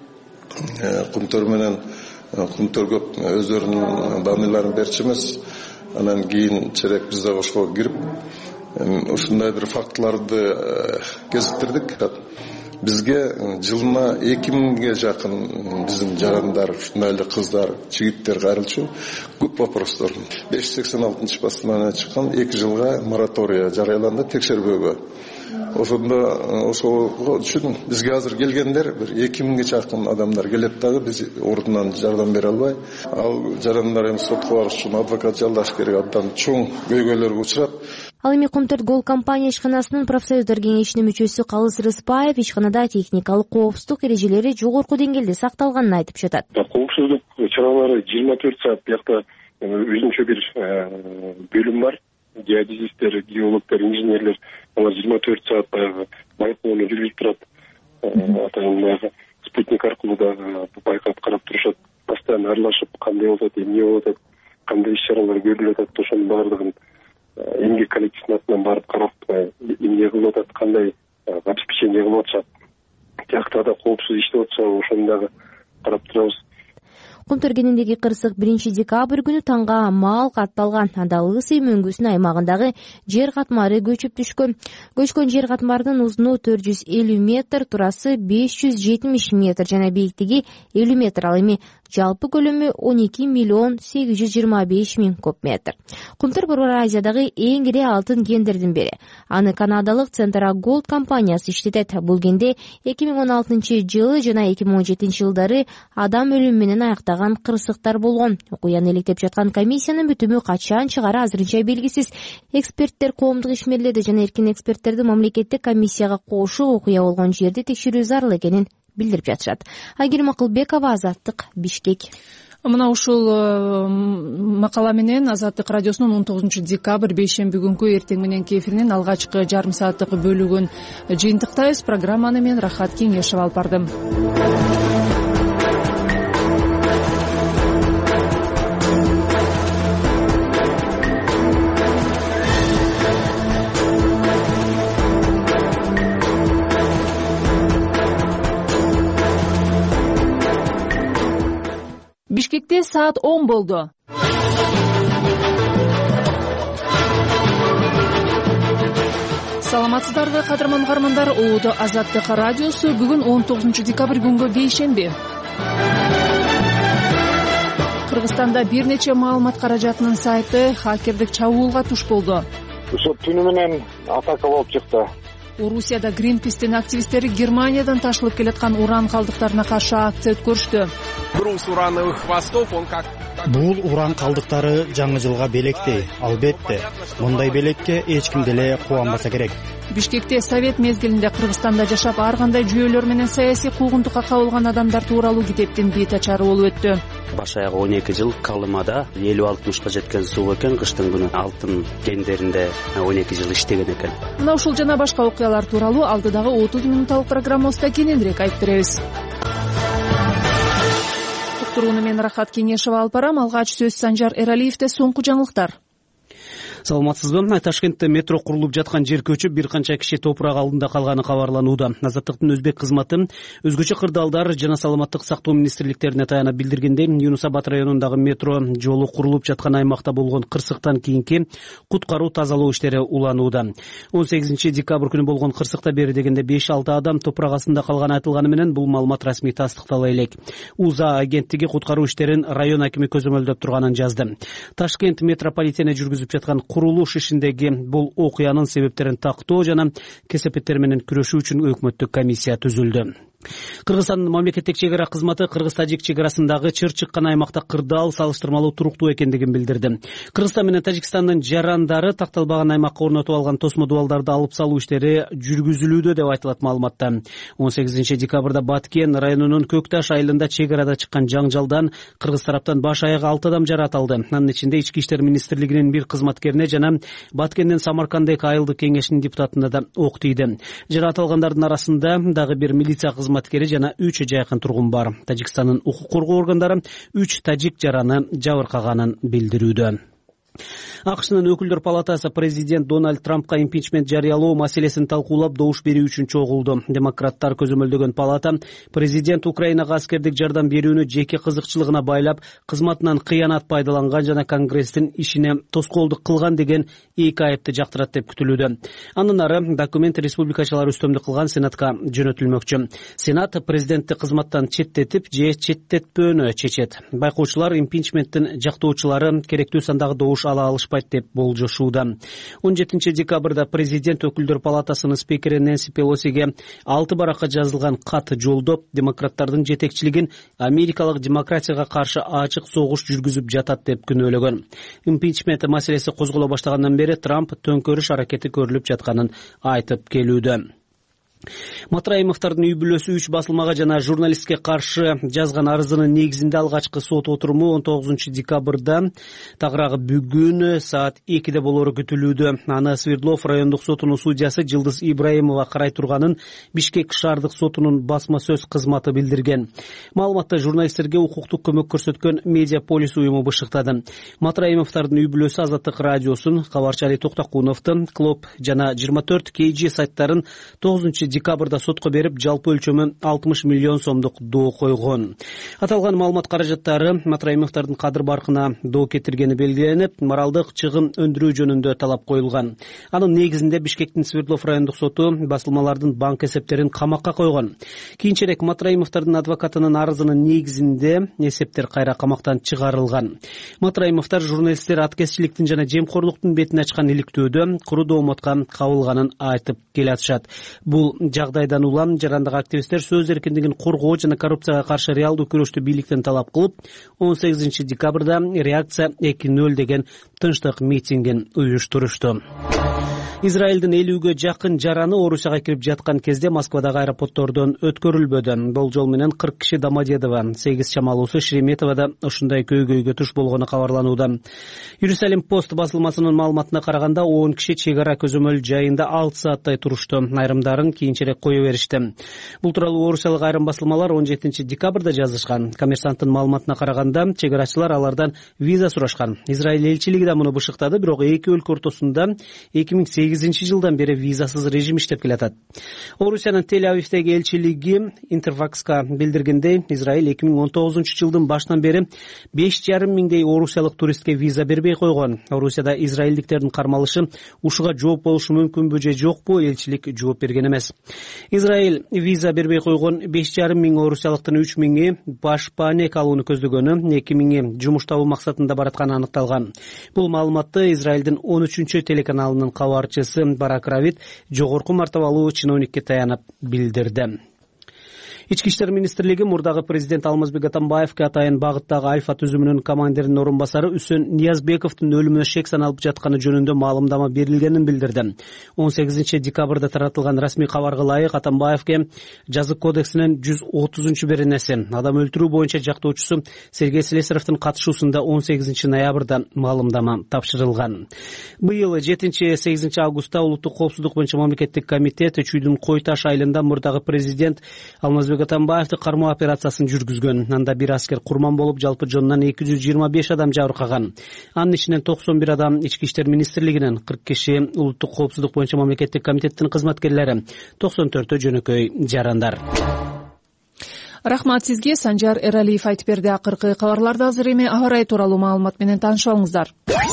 Кумтөр менен Кумтөр көп өздөрүнүн данныйларын берчү эмес. Анан кийин черек биз да ошого кирип, ушундай бир фактыларды кезиктирдик. Бизге жылына 2000ге жакын биздин жарандар, ушундай эле кыздар, жигиттер кайрылчу. Көп вопростор. 586 басмана чыккан 2 жылга моратория жарыяланды текшербөөгө. Ошол үчүн бизге азыр келгендер бир 2000ге жакын адамдар келет дагы, биз ордунан жардам бере албай. Ал жарандар эми сотко барыш үчүн адвокат жалдаш керек, абдан чоң көйгөйлөргө учурат. Ал эми Кумтөр компания ишканасынын профсоюздар кеңешинин мүчөсү Калыс Рыспаев ишканада техникалык коопсуздук эрежелери жогорку деңгээлде сакталганын айтып жатат. Коопсуздук чаралары 24 саат биякта өзүнчө бир бөлүм бар. Геодезисттер, геологдор, инженерлер, алар 24 саат баягы байкоону жүргүзүп турат. Атайын спутник аркылуу да байкап карап турушат. Постоянно аралашып, кандай болуп атат, эмне болуп атат, кандай иш-чаралар көрүлүп атат, ошонун баардыгын эмгек коллективинин атынан барып карап, эмне кылып атат, кандай обеспечение кылып атышат. Тиякта да коопсуз иштеп атса, ошону дагы карап турабыз. Кумтөр кениндеги кырсык 1 декабрь күнү таңга маал катталган. Анда Ысый мөңгүсүнүн аймагындагы жер катмары көчүп түшкөн. Көчкөн жер катмарынын узуну 450 метр, турасы 570 метр жана бийиктиги 50 метр. Ал эми жалпы көлөмү 12 миллион 825 миң куб метр. Кумтөр Борбор Азиядагы эң ири алтын кендердин бири. Аны канадалык Центра Голд компаниясы иштетет. Бул кенде 2016 жылы жана 2017 жылдары адам өлүмү менен аяктаган кырсыктар болгон. Окуяны иликтеп жаткан комиссиянын бүтүмү качан чыгары азырынча белгисиз. Эксперттер коомдук ишмерлерди жана эркин эксперттерди мамлекеттик комиссияга кошуп, окуя болгон жерди текшерүү зарыл экенин билдирип жатышат. Айгерим Акылбекова, Азаттык, Бишкек. Мына ушул макала менен Азаттык радиосунун 19 декабрь бейшемби күнкү эртең мененки эфиринин алгачкы жарым сааттык бөлүгүн жыйынтыктайбыз. Программаны мен Рахат Кеңешева алып бардым. Бишкекте саат 10 болду. Саламатсыздарбы, кадырман угармандар. Оодо Азаттык радиосу. Бүгүн 19 декабрь күнгө бейшемби. Кыргызстанда бир нече маалымат каражатынын сайты хакердик чабуулга туш болду. Ошо түнү менен атака болуп чыкты. Орусияда Гринпистин активисттери Германиядан ташылып келаткан уран калдыктарына каршы акция өткөрүштү. Груз урановых хвостов, он как... Бул уран калдыктары жаңы жылга белектей. Албетте, мындай белекке эч ким деле кубанбаса керек. Бишкекте совет мезгилинде Кыргызстанда жашап ар кандай жүйөлөр менен саясий куугунтукка кабылган адамдар тууралуу китептин бет ачары болуп өттү. Баш аягы 12 жыл Калымада 50-60 жеткен суу экен, кыштын күнү алтын кендеринде 12 жыл иштеген экен. Мына ушул жана башка окуялар тууралуу алдыдагы 30 мүнөттүк программабызда кененирээк айтып беребиз. Уктурууну мен Рахат Кеңешева алып барам. Алгач сөз Санжар Эралиевде. Соңку жаңылыктар. Саламатсызбы? Ташкентте метро курулуп жаткан жер көчүп, бир канча киши топурак алдында калганы кабарланууда. Азаттыктын өзбек кызматы өзгөчө кырдаалдар жана саламаттык сактоо министрликтерине таянып билдиргендей, Юнус Абад районундагы метро жолу курулуп жаткан аймакта болгон кырсыктан кийинки куткаруу тазалоо иштери уланууда. 18 декабрь күнү болгон кырсыкта бери дегенде 5-6 адам топурак астында калганы айтылганы менен бул маалымат расмий тастыктала элек. УЗА агенттиги куткаруу иштерин район акими көзөмөлдөп турганын жазды. Ташкент метрополитени жүргүзүп жаткан курулуш ишиндеги бул окуянын себептерин тактоо жана кесепеттер менен күрөшүү үчүн өкмөттүк комиссия түзүлдү. Кыргызстандын мамлекеттик чек ара кызматы Кыргыз-Тажик чек арасындагы чыр чыккан аймакта кырдаал салыштырмалуу туруктуу экендигин билдирди. Кыргызстан менен Тажикстандын жарандары такталбаган аймакка орнотуп алган тосмо дубалдарды алып салуу иштери жүргүзүлүүдө деп айтылат маалыматта. 18 декабрда Баткен районунун Көк Таш айылында чек арада чыккан жаңжалдан кыргыз тараптан баш аягы 6 адам жаратылды. Анын ичинде Ички иштер министрлигинин бир кызматкерине жана Баткенден Самаркандек айылдык кеңешинин депутатына да ок тийди. Жаратылгандардын арасында дагы бир милиция кызматкери жана 3 жайкын тургун бар. Тажикстандын укук коргоо органдары 3 тажик жараны жабыркаганын билдирүүдө. АКШнын өкүлдөр палатасы президент Дональд Трампка импичмент жарыялоо маселесин талкуулап добуш берүү үчүн чогулду. Демократтар көзөмөлдөгөн палата президент Украинага аскердик жардам берүүнү жеке кызыкчылыгына байлап, кызматынан кыянат пайдаланган жана Конгресстин ишине тоскоолдук кылган деген эки айыпты жактырат деп күтүлүүдө. Андан ары документ республикачылар үстөмдүк кылган Сенатка жөнөтүлмөкчү. Сенат президентти кызматтан четтетип же четтетпөөнү чечет. Байкоочулар импичменттин жактоочулары керектүү сандагы добуш ала алышпайт деп болжошууда. 17 декабрда президент өкүлдөр палатасынын спикери Нэнси Пелосиге 6 баракка жазылган кат жолдоп, демократтардын жетекчилигин америкалык демократияга каршы ачык согуш жүргүзүп жатат деп күнөөлөгөн. Импичмент маселеси козголо баштагандан бери Трамп төңкөрүш аракети көрүлүп жатканын айтып келүүдө. Матраимовдордун үй бүлөсү 3 басылмага жана журналистке каршы жазган арызынын негизинде алгачкы сот отуруму 19 декабрда тагыраагы бүгүн саат 2-де болору күтүлүүдө. Аны Свердлов райондук сотунун судьясы Жылдыз Ибраимова карай турганын Бишкек шаардык сотунун басма сөз кызматы билдирген. Маалыматты журналисттерге укуктук көмөк көрсөткөн Медиаполис уюму бышыктады. Матраимовдордун үй бүлөсү Азаттык радиосун, Кабарчы Али Токтакуновдун Клоп жана 24 KG сайттарын 9 декабрда сотко берип, жалпы өлчөмү 60 миллион сомдук доо койгон. Аталган маалымат каражаттары Матраимовдордун кадыр баркына доо кетиргени белгиленип, моралдык чыгым өндүрүү жөнүндө талап коюлган. Анын негизинде Бишкектин Свердлов райондук соту басылмалардын банк эсептерин камакка койгон. Кийинчерээк Матраимовдордун адвокатынын арызынын негизинде эсептер кайра камактан чыгарылган. Матраимовдор журналисттер аткезчиликтин жана жемкорлуктун бетин ачкан иликтөөдө куру доомотко кабылганын айтып келатышат. Бул жагдайдан улам жарандык активисттер сөз эркиндигин коргоо жана коррупцияга каршы реалдуу күрөштү бийликтен талап кылып, 18 декабрда реакция 2.0 деген тынчтык митингин уюштурушту. Израилдин 50-ге жакын жараны Орусияга кирип жаткан кезде Москвадагы аэропорттордон өткөрүлбөдү. Бул жол менен 40 киши Домодедово, 8 чамалуусу Шереметоводо ушундай көйгөйгө туш болгону кабарланууда. Иерусалим Пост басылмасынын маалыматына караганда 10 киши чек ара көзөмөл жайында 6 сааттай турушту. Айрымдарын кийинчерээк кое беришти. Бул тууралуу орусиялык айрым басылмалар 17 декабрда жазышкан. Коммерсанттын маалыматына караганда чек арачылар алардан виза сурашкан. Израиль элчилиги да муну бышыктады, бирок эки өлкө ортосунда 2008 жылдан бери визасыз режим иштеп келатат. Орусиянын Тель-Авивдеги элчилиги Интерфакска билдиргендей, Израиль 2019 жылдын башынан бери 5,5 миңдей орусиялык туристке виза бербей койгон. Орусияда израилдиктердин кармалышы ушуга жооп болушу мүмкүнбү же жокпу, элчилик жооп берген эмес. Израиль виза бербей койгон 5,5 миң орусиялыктын 3 миңи баш паанек алууну көздөгөнү, 2 миңи жумуш табуу максатында баратканы аныкталган. Бул маалыматты Израилдин 13 телеканалынын кабарчысы Барак Равид жогорку мартабалуу чиновникке таянып билдирди. Ички иштер министрлиги мурдагы президент Алмазбек Атамбаевге атайын багыттагы Альфа түзүмүнүн командиринин орун басары Үсөн Ниязбековдун өлүмүнө шек саналып жатканы жөнүндө маалымдама берилгенин билдирди. 18 декабрда таратылган расмий кабарга ылайык Атамбаевге жазык кодексинин 130-беренеси адам өлтүрүү боюнча жактоочусу Сергей Слесаревдин катышуусунда 18 ноябрда маалымдама тапшырылган. Быйыл 7-8 августта улуттук коопсуздук боюнча мамлекеттик комитет Чүйдүн Кой Таш айылында мурдагы президент Алмазбек Атамбаевди кармоо операциясын жүргүзгөн. Анда бир аскер курман болуп, жалпы жонунан 225 адам жабыркаган. Анын ичинен 91 адам ички иштер министрлигинин, 40 киши улуттук коопсуздук боюнча мамлекеттик комитеттин кызматкерлери, 94 жөнөкөй жарандар. Рахмат сизге, Санжар Эралиев айтып берди. Акыркы кабарларды азыр эми аба ырайы тууралуу маалымат менен таанышып алыңыздар.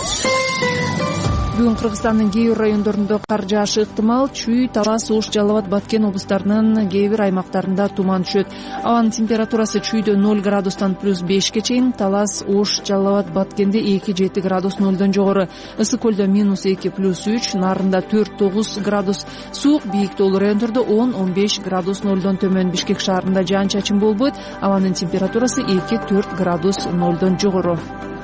Бүгүн Кыргызстандын кээ бир райондорунда кар жаашы ыктымал. Чүй, Талас, Ош, Жалал Абад, Баткен облустарынын кээ бир аймактарында туман түшөт. Абанын температурасы Чүйдө 0 градустан +5ке чейин, Талас, Ош, Жалал Абад, Баткенде 2-7 градус 0дон жогору, Ысык көлдө -2 +3, Нарында 4-9 градус суук, бийик тоолуу райондордо 10-15 градус 0дон төмөн. Бишкек шаарында жаан-чачын болбойт. Абанын температурасы 2-4 градус 0дон жогору.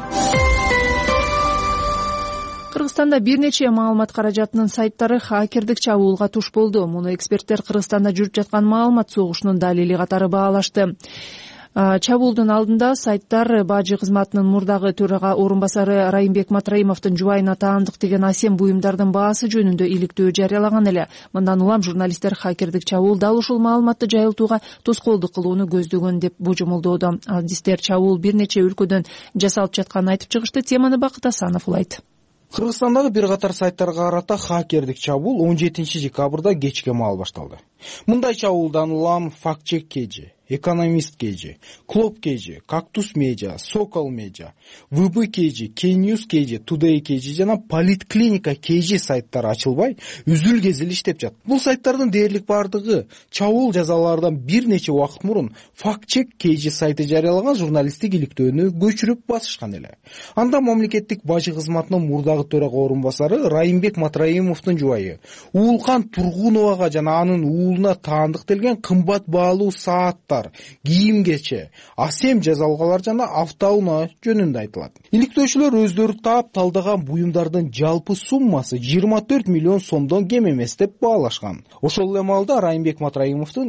Кыргызстанда бир нече маалымат каражатынын сайттары хакердик чабуулга туш болду. Муну эксперттер Кыргызстанда жүрүп жаткан маалымат согушунун далили катары баалашты. Чабуулдун алдында сайттар бажы кызматынын мурдагы төрага орун басары Райымбек Матраимовдун жубайына таандык деген асем буюмдардын баасы жөнүндө иликтөө жарыялаган эле. Мындан улам журналисттер хакердик чабуул дал ушул маалыматты жайылтууга тоскоолдук кылууну көздөгөн деп божомолдоодо. Адистер чабуул бир нече өлкөдөн жасалып жатканын айтып чыгышты. Теманы Бакыт Асанов улайт. Кыргызстандагы бир катар сайттарга карата хакердик чабуул 17 декабрда кечке маал башталды. Мындай чабуулдан улам Фактчек KG, Экономист KG, Клоп KG, Кактус Медиа, Сокол Медиа, ВБ KG, K-News KG, Today KG жана Политклиника KG сайттары ачылбай, үзүл-кезил иштеп жатат. Бул сайттардын дээрлик бардыгы чабуул жазалардан бир нече убакыт мурун Фактчек KG сайты жарыялаган журналисттик иликтөөнү көчүрүп басышкан эле. Анда мамлекеттик бажы кызматынын мурдагы төрага орун басары Райымбек Матраимовдун жубайы Уулкан Тургуновага жана анын уулуна таандыктелген кымбат баалуу сааттар, кийим-кече, асем жазалгалар жана автоунаа жөнүндө айтылат. Иликтөөчүлөр өздөрү таап талдаган буюмдардын жалпы суммасы 24 миллион сомдон кем эмес деп баалашкан. Ошол эле маалда Райымбек Матраимовдун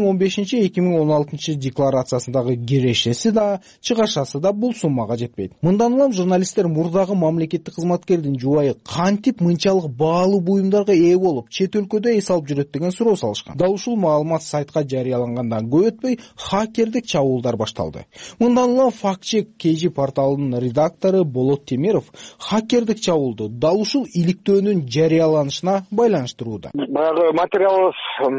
2015-2016 декларациясындагы кирешеси да, чыгашасы да бул суммага жетпейт. Мындан улам журналисттер мурдагы мамлекеттик кызматкердин жубайы кантип мынчалык баалуу буюмдарга ээ болуп, чет өлкөдө эс алып жүрөт деген суроо салышкан. Дал ушул маалымат сайтка жарыялангандан көп өтпөй хакердик чабуулдар башталды. Мындан улам Фактчек KG порталынын редактору Болот Темиров хакердик чабуулду дал ушул иликтөөнүн жарыяланышына байланыштырууда. Баягы материалыбыз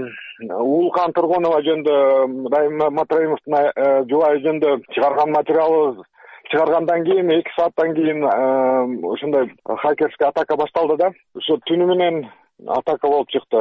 Уулкан Тургунова жөнүндө, Райым Матраимовдун жубайы жөнүндө чыгарган материалыбыз чыгаргандан кийин 2 сааттан кийин ушундай хакерский атака башталды да. Ушу түнү менен атака болуп чыкты.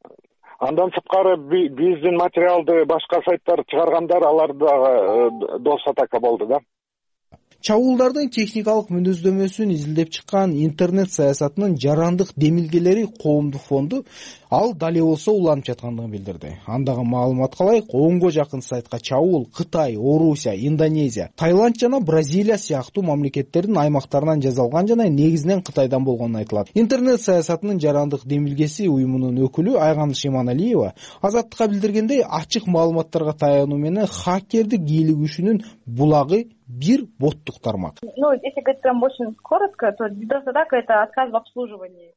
Андан сырткары биздин материалды башка сайттар чыгаргандар, алар дагы дос атака болду да. Чабуулдардын техникалык мүнөздөмөсүн изилдеп чыккан интернет саясатынын жарандык демилгелери коомдук фонду ал дал эле болсо уланып жаткандыгын билдирди. Андагы маалыматка ылайык 10го жакын сайтка чабуул Кытай, Орусия, Индонезия, Таиланд жана Бразилия сыяктуу мамлекеттердин аймактарынан жасалган жана негизинен Кытайдан болгону айтылат. Интернет саясатынын жарандык демилгеси уюмунун өкүлү Айган Шиманалиева Азаттыкка билдиргендей, ачык маалыматтарга таянуу менен хакердик ийгилигүүшүнүн булагы бир боттук тармак. Если говорить прям очень коротко, то DDoS-атака — это отказ в обслуживании.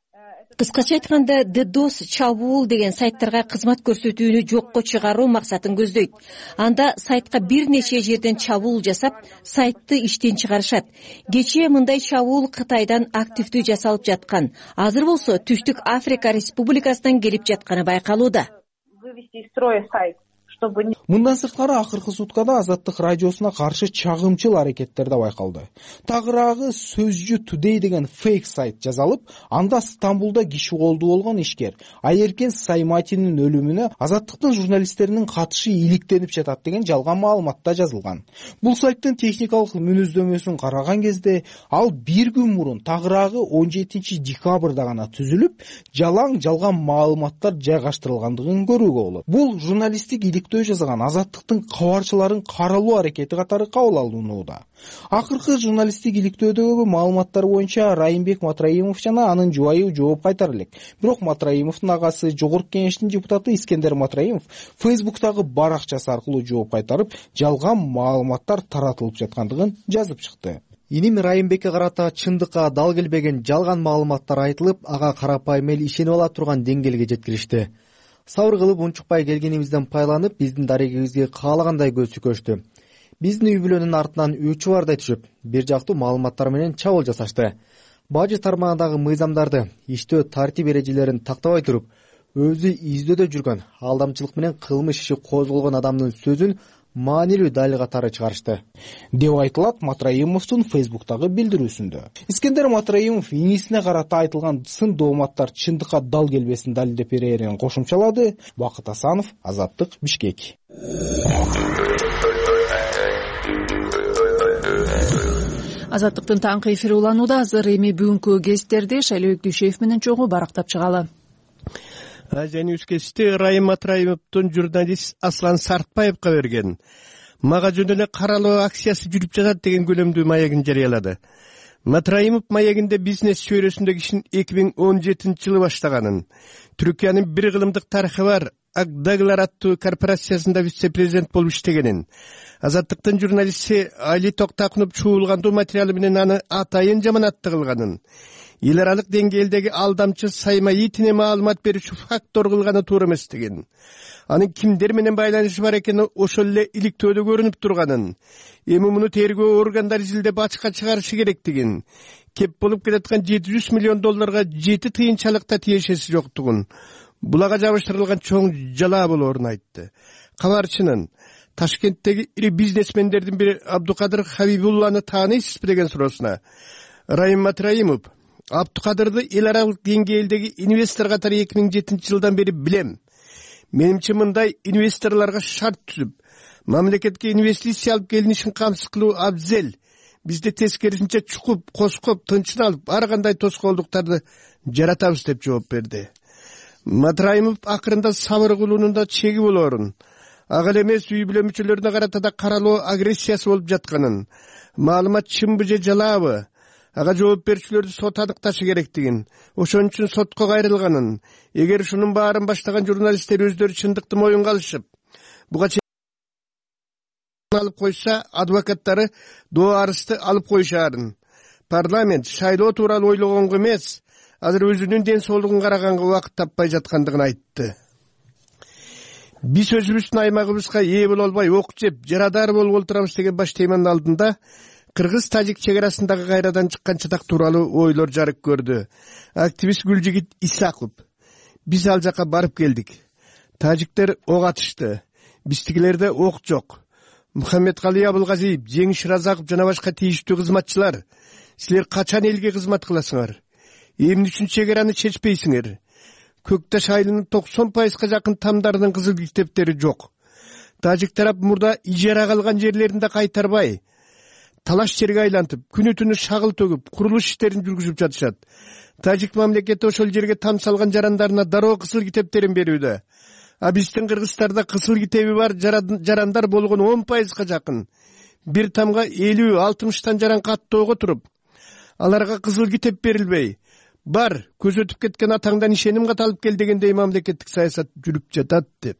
Кыскача айтканда, DDoS чабуул деген сайттарга кызмат көрсөтүүнү жокко чыгаруу максатын көздөйт. Анда сайтка бир нече жерден чабуул жасап, сайтты иштен чыгарышат. Кечээ мындай чабуул Кытайдан активдүү жасалып жаткан. Азыр болсо Түштүк Африка Республикасынан келип жатканы байкалууда. Вывести из строя сайт. Мындан сырткары акыркы суткада Азаттык радиосуна каршы чагымчыл аракеттер да байкалды. Тагыраагы Сөзжү Today деген фейк сайт жазалып, анда Стамбулда киши колду болгон ишкер Айеркен Сайматинин өлүмүнө Азаттыктын журналисттеринин катышы иликтенип жатат деген жалган маалыматта жазылган. Бул сайттын техникалык мүнөздөмөсүн караган кезде ал бир күн мурун Тагыраагы 17 декабрда гана түзүлүп, жалган маалыматтар жайгаштырылгандыгын көрүүгө болот. Бул журналисттик жасаган Азаттыктын кабарчыларын каралуу аракети катары кабыл алынууда. Акыркы журналисттик иликтөөдөгү маалыматтар боюнча Райымбек Матраимов жана анын жубайы жооп кайтара элек. Бирок Матраимовдун агасы Жогорку Кеңештин депутаты Искендер Матраимов Facebook'тагы баракчасы аркылуу жооп кайтарып, жалган маалыматтар таратылып жаткандыгын жазып чыкты. Иним Райымбекке карата чындыкка дал келбеген жалган маалыматтар айтылып, ага карапайым эл ишенип ала турган деңгээлге жеткиришти. Сабыр кылып унчукпай келгенибизден пайдаланып, биздин дарегибизге каалагандай көз сүкөштү. Биздин үй бүлөнүн артынан үчү бардай түшүп, бир жактуу маалыматтар менен чабуул жасашты. Бажы тармагындагы мыйзамдарды, иштөө тартип эрежелерин тактабай туруп, өзү издөөдө жүргөн, алдамчылык менен кылмыш иши козголгон адамдын сөзүн маанилүү далил катары чыгарышты деп айтылат Матраимовдун Facebook'тагы билдирүүсүндө. Искендер Матраимов инисине карата айтылган сын дооматтар чындыкка дал келбесин далилдеп берерин кошумчалады. Бакыт Асанов, Азаттык, Бишкек. Азаттыктын таңкы эфири уланууда. Азыр эми бүгүнкү кестерди Шайлоо Дүйшеев менен чогуу барактап чыгалы. Азиянюс кести Райым Матраимовдун журналист Аслан Сартбаевга берген мага жөн эле каралоо акциясы жүрүп жатат деген көлөмдүү маегин жарыялады. Матраимов маегинде бизнес чөйрөсүндөгү ишин 2017-жылы баштаганын, Түркиянын бир кылымдык тарыхы бар Акдаглар аттуу корпорациясында вице-президент болуп иштегенин, Азаттыктын журналисти Али Токтакунов чуулгандуу материалы менен аны атайын жаманатты кылганын, эл аралык деңгээлдеги алдамчы Саймаитине маалымат берүүчү фактор кылганы туура эместигин, анын кимдер менен байланышы бар экени ошол эле иликтөөдө көрүнүп турганын, эми муну тергөө органдары изилдеп ачыкка чыгарышы керектигин, кеп болуп келаткан $700 миллион 7 тыйынчалыкта тиешеси жоктугун, булага жабыштырылган чоң жалаа болоорун айтты. Кабарчынын Ташкенттеги ири бизнесмендердин бири Абдукадыр Хабибулланы тааныйсызбы деген суроосуна Райым Матраимов Абдукадырды эл аралык деңгээлдеги инвестор катары 2007-жылдан бери билем. Менимче мындай инвесторлорго шарт түзүп, мамлекетке инвестиция алып келинишин камсыз кылуу абзел. Бизде тескерисинче чукуп, коскоп, тынчын алып, ар кандай тоскоолдуктарды жаратабыз деп жооп берди. Матраимов акырында сабыр кылуунун да чеги болоорун, ага эле эмес үй бүлө мүчөлөрүнө карата да каралоо агрессиясы болуп жатканын, маалымат чынбы же жалаабы, ага жооп берүүчүлөрдү сот аныкташы керектигин, ошон үчүн сотко кайрылганын, эгер ушунун баарын баштаган журналисттер өздөрү чындыкты моюнга алышып, буга алып койса, адвокаттары доо арызды алып коюшаарын, парламент шайлоо тууралуу ойлогонго эмес, азыр өзүнүн ден соолугун караганга убакыт таппай жаткандыгын айтты. Биз өзүбүздүн аймагыбызга ээ боло албай ок жеп, жарадар болуп олтурабыз деген баш теманын алдында Кыргыз-Тажик чегарасындагы кайрадан чыккан чатак тууралуу ойлор жарык көрдү. Активист Гүлжигит Исаков: биз ал жака барып келдик. Тажиктер ок атышты. Биздикилерде ок жок. Мухаммедкалый Абылгазиев, Жеңиш Разаков жана башка тийиштүү кызматчылар, силер качан элге кызмат кыласыңар? Эмне үчүн чегараны чечпейсиңер? Көкташ айылынын 90%га жакын тамдарынын кызыл китептери жок. Тажик тарап мурда ижарага алган жерлеринде кайтарбай, талаш жерге айлантып күнү түнү шагыл төгүп курулуш иштерин жүргүзүп жатышат. Тажик мамлекети ошол жерге там салган жарандарына дароо кысыл китептерин берүүдө. А биздин Кыргызстанда кысыл китеби бар жарандар болгон 10%га жакын. Бир тамга 50-60 жаран каттоого туруп, аларга кызыл китеп берилбей, бар көз өтүп кеткен атаңдан ишеним кат алып кел дегендей мамлекеттик саясат жүрүп жатат деп.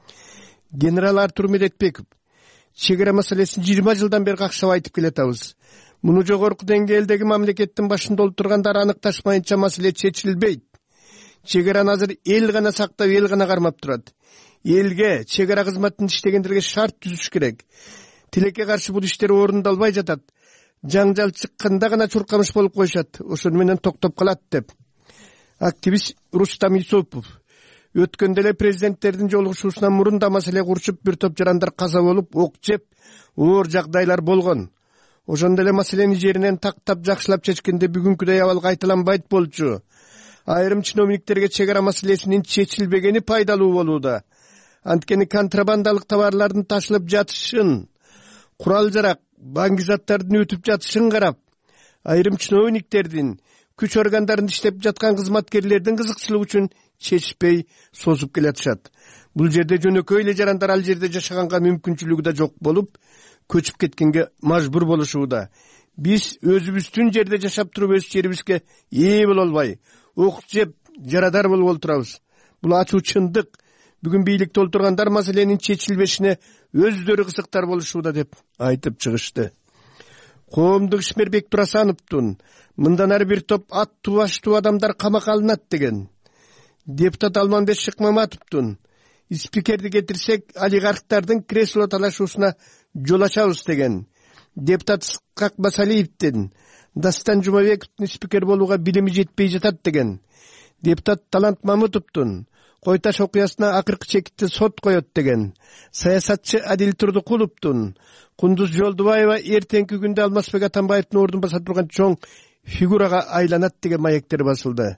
Генерал Артур Медетбеков: чек ара маселесин 20 жылдан бери какшап айтып келатабыз. Муну жогорку деңгээлдеги мамлекеттин башында олтургандар аныкташмайынча маселе чечилбейт. Чек араны азыр эл гана сактап, эл гана кармап турат. Элге, чек ара кызматын иштегендерге шарт түзүш керек. Тилекке каршы бул иштер орундалбай жатат. Жаңжал чыкканда гана чуркамыш болуп коюшат. Ошону менен токтоп калат деп. Активист Рустам Исопов: өткөндө эле президенттердин жолугушуусунан мурун да маселе курчуп, бир топ жарандар каза болуп, ок жеп, оор жагдайлар болгон. Ошондо эле маселени жеринен тактап жакшылап чечкенде бүгүнкүдөй абал кайталанбайт болчу. Айрым чиновниктерге чек ара маселесинин чечилбегени пайдалуу болууда. Анткени контрабандалык товарлардын ташылып жатышын, курал жарак, банк заттардын өтүп жатышын карап, айрым чиновниктердин, күч органдарында иштеп жаткан кызматкерлердин кызыкчылыгы үчүн чечпей созуп келатышат. Бул жерде жөнөкөй эле жарандар ал жерде жашаганга мүмкүнчүлүгү да жок болуп, көчүп кеткенге мажбур болушууда. Биз өзүбүздүн жерде жашап туруп өз жерибизге ээ боло албай, ок жеп, жарадар болуп олтурабыз. Бул ачуу чындык. Бүгүн бийликте олтургандар маселенин чечилбешине өздөрү кызыктар болушууда деп айтып чыгышты. Коомдук ишмер Бектур Асановдун мындан ары бир топ аттуу баштуу адамдар камакка алынат деген. Депутат Алманбек Шыкмаматовдун спикерди кетирсек, олигархтардын кресло талашуусуна жол ачабыз деген. Депутат Ысқақ Басалиевдин Дастан Жумабековдун спикер болууга билими жетпей жатат деген. Депутат Талант Мамытовдун Кой Таш окуясына акыркы чекитти сот коет деген. Саясатчы Адил Турдукуловдун Кундуз Жолдубаева эртеңки күндө Алмазбек Атамбаевдин ордун баса турган чоң фигурага айланат деген маектер басылды.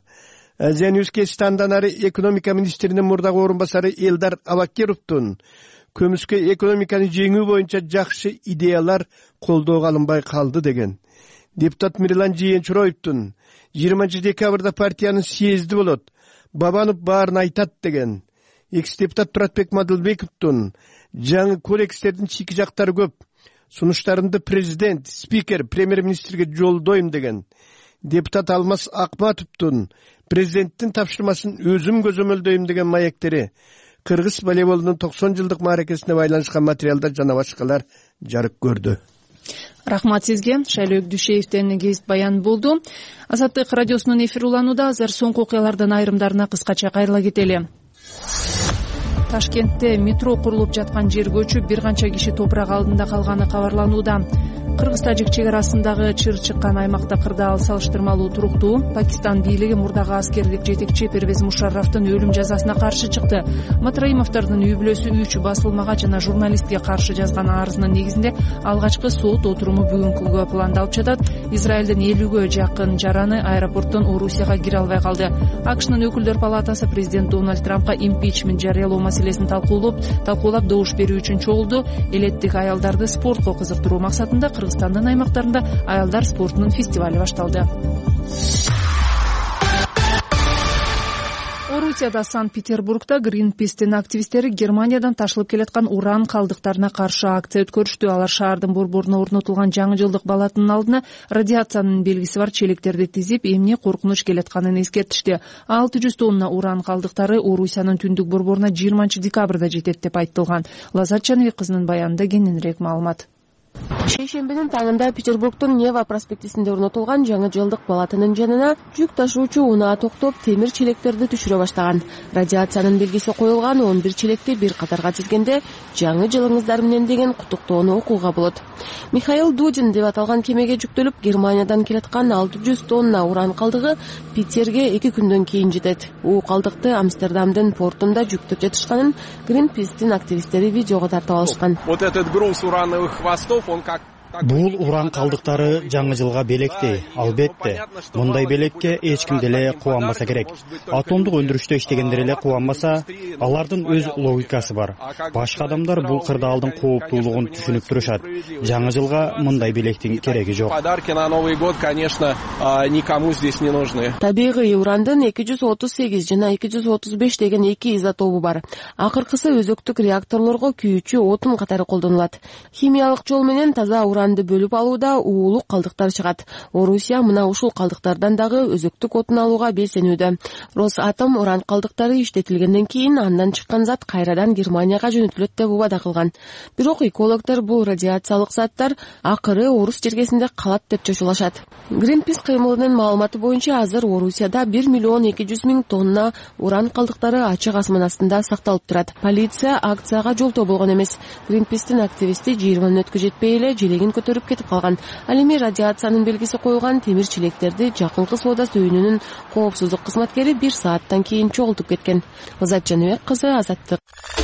Андан ары экономика министринин мурдагы орун басары Элдар Абакировдун көмүскө экономиканы жеңүү боюнча жакшы идеялар колдоого алынбай калды деген. Депутат Мирлан Жыйенчуроевдун 20 декабрда партиянын съезди болот, Бабанов баарын айтат деген. Экс-депутат Туратбек Мадылбековдун жаңы кодекстердин чийки жактары көп, сунуштарымды президент, спикер, премьер-министрге жолдойм деген. Депутат Алмаз Акматовдун президенттин тапшырмасын өзүм көзөмөлдөйм деген маектери Кыргыз волейболунун 90 жылдык мааракесине байланышкан материалдар жана башкалар жарык көрдү. Рахмат сизге. Шайлөөк Дүйшеевден кесип баян болду. Азаттык радиосунун эфири уланууда. Азыр соңку окуялардын айрымдарына кыскача кайрыла кетели. Ташкентте метро курулуп жаткан жер көчүп, бир канча киши топурак алдында калганы кабарланууда. Кыргыз-тажик чек арасындагы чыр чыккан аймакта кырдаал салыштырмалуу туруктуу. Пакистан бийлиги мурдагы аскерлик жетекчи Первез Мушаррафтын өлүм жазасына каршы чыкты. Матраимовдордун үй бүлөсү 3 басылмага жана журналистке каршы жазган арызынын негизинде алгачкы сот отуруму бүгүнкүгө пландалып жатат. Израилдин 50ге жакын жараны аэропорттон Орусияга кире албай калды. АКШнын өкүлдөр палатасы президент Дональд Трампка импичмент жарыялоо маселесин талкуулап добуш берүү үчүн чогулду. Элеттик аялдарды спортко кызыктыруу максатында Кыргызстандын аймактарында аялдар спортунун фестивали башталды. Орусияда Санкт-Петербургда Greenpeace'тин активисттери Германиядан ташылып келаткан уран калдыктарына каршы акция өткөрүштү. Алар шаардын борборуна орнотулган жаңы жылдык балатынын алдына радиациянын белгиси бар челектерди тизип, эмне коркунуч келатканын эскертишти. 600 тонна уран калдыктары Орусиянын түндүк борборуна 20 декабрда жетет деп айтылган. Лазат Жаныбек кызынын баянында кененирээк маалымат. Шейшембинин таңында Петербургдун Нева проспектисинде орнотулган жаңы жылдык балатынын жанына жүк ташуучу унаа токтоп, темир челектерди түшүрө баштаган. Радиациянын белгиси коюлган 11 челекти бир катарга тизгенде жаңы жылыңыздар менен деген куттуктоону окууга болот. Михаил Дудин деп аталган кемеге жүктөлүп, Германиядан келаткан 600 тонна уран калдыгы Питерге 2 күндөн кийин жетет. У калдыкты Амстердамдын портунда жүктөп жатышканын Greenpeace'тин активисттери видеого тартып алышкан. Вот этот груз урановых хвостов, он как Бул уран калдыктары жаңы жылга белектей. Албетте, мындай белекке эч ким деле кубанбаса керек. Атомдук өндүрүштө иштегендер эле кубанбаса, алардын өз логикасы бар. Башка адамдар бул кырдаалдын кооптуулугун түшүнүп турушат. Жаңы жылга мындай белектин кереги жок. Подарки на Новый год, конечно, никому здесь не нужны. Табигый урандын 238 жана 235 деген эки изотобу бар. Акыркысы өзөктүк реакторлорго күйүүчү отун катары колдонулат. Химиялык жол менен таза уранды бөлүп алууда уулук калдыктар чыгат. Орусия мына ушул калдыктардан дагы өзөктүк отун алууга белсенүүдө. Росатом уран калдыктары иштетилгенден кийин андан чыккан зат кайрадан Германияга жөнөтүлөт деп убада кылган. Бирок экологдор бул радиациялык заттар акыры Орус жергесинде калат деп чочулашат. Greenpeace кыймылынын маалыматы боюнча азыр Орусияда 1 миллион 200 миң тонна уран калдыктары ачык асман астында сакталып турат. Полиция акцияга жолтоо болгон эмес. Greenpeace'тин активисти 20 мүнөткө жетпей эле желегин көтөрүп кетип калган. Ал эми радиациянын белгиси коюлган темир чилектерди жакынкы соода сөйүнүнүн коопсуздук кызматкери 1 сааттан кийин чогултуп кеткен. Азат Жаныбек кызы, Азаттык.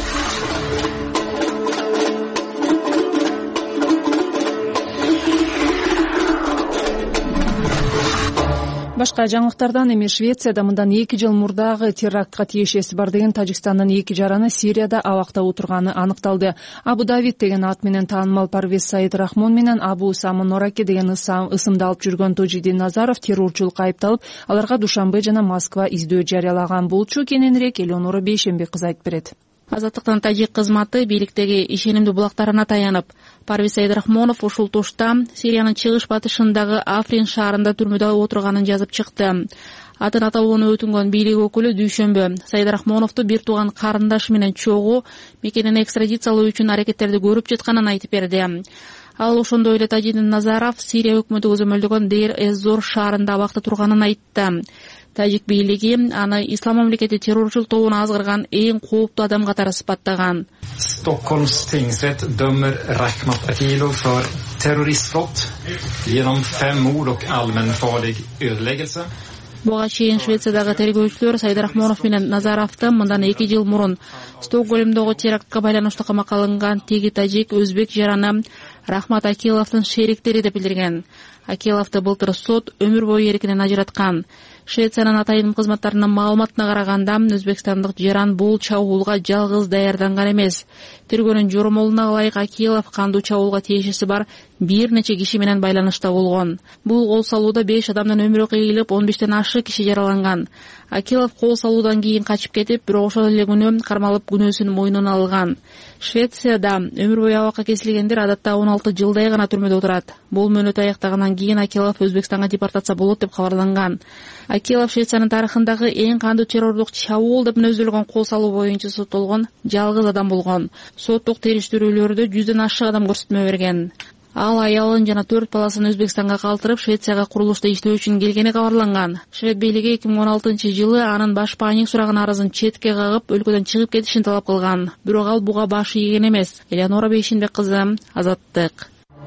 Башка жаңылыктардан эми Швецияда мындан 2 жыл мурдагы терактка тиешеси бар деген Тажикстандын 2 жараны Сирияда абакта отурганы аныкталды. Абу Давид деген ат менен таанымал Парвез Саид Рахмон менен Абу Усама Нораки деген ысымды алып жүргөн Тожидин Назаров террорчулукка айыпталып, аларга Душанбе жана Москва издөө жарыялаган. Булчу кененирээк Элеонора Бейшембек кызы айтып берет. Азаттыктын тажик кызматы бийликтеги ишенимдүү булактарына таянып, Парвез Саид Рахмонов ушул тушта Сириянын чыгыш батышындагы Африн шаарында түрмөдө отурганын жазып чыкты. Атын аталууну өтүнгөн бийлик өкүлү дүйшөмбү Саид Рахмоновду бир тууган карындашы менен чогуу мекенин экстрадициялоо үчүн аракеттерди көрүп жатканын айтып берди. Ал ошондой эле Тожидин Назаров Сирия өкмөтү көзөмөлдөгөн Дейр-эз-Зор шаарында абакта турганын айтты. Тажик бийлиги аны Ислам мамлекети террорчул тобуна азгырган эң кооптуу адам катары сыпаттаган. Stockholms tingsrätt dömer Rakhmat Akilov för terroristbrott genom 5 mord och allmänfarlig ödeläggelse. Буга чейин Швециядагы тергөөчүлөр Саид Рахмонов менен Назаровду мындан 2 жыл мурун Стокгольмдогу терактка байланыштуу камакка алынган теги тажик өзбек жараны Рахмат Акиловдун шериктери деп билдирген. Акиловду былтыр сот өмүр бою эркинен ажыраткан. Швециянын атайын кызматтарынын маалыматына караганда өзбекстандык жаран бул чабуулга жалгыз даярданган эмес. Тергөөнүн жоромолуна ылайык Акилов кандуу чабуулга тиешеси бар бир нече киши менен байланышта болгон. Бул кол салууда 5 адамдын өмүрү кыйылып, 15тен ашык киши жараланган. Акилов кол салуудан кийин качып кетип, бирок ошол эле күнү кармалып күнөөсүн мойнуна алган. Швецияда өмүр бою абакка кесилгендер адатта 16 жылдай гана түрмөдө отурат. Бул мөөнөт аяктагандан кийин Акилов Өзбекстанга депортация болот деп кабарланган. Акилов Швециянын тарыхындагы эң кандуу террордук чабуул деп мүнөздөлгөн кол салуу боюнча соттолгон жалгыз адам болгон. Соттук териштирүүлөрдө 100дөн ашык адам көрсөтмө берген. Ал аялын жана 4 баласын Өзбекстанга калтырып, Швецияга курулушта иштөө үчүн келгени кабарланган. Швед бийлиги 2016-жылы анын баш паник сураган арызын четке кагып, өлкөдөн чыгып кетишин талап кылган. Бирок ал буга баш ийген эмес. Элеонора Бейшембек кызы, Азаттык.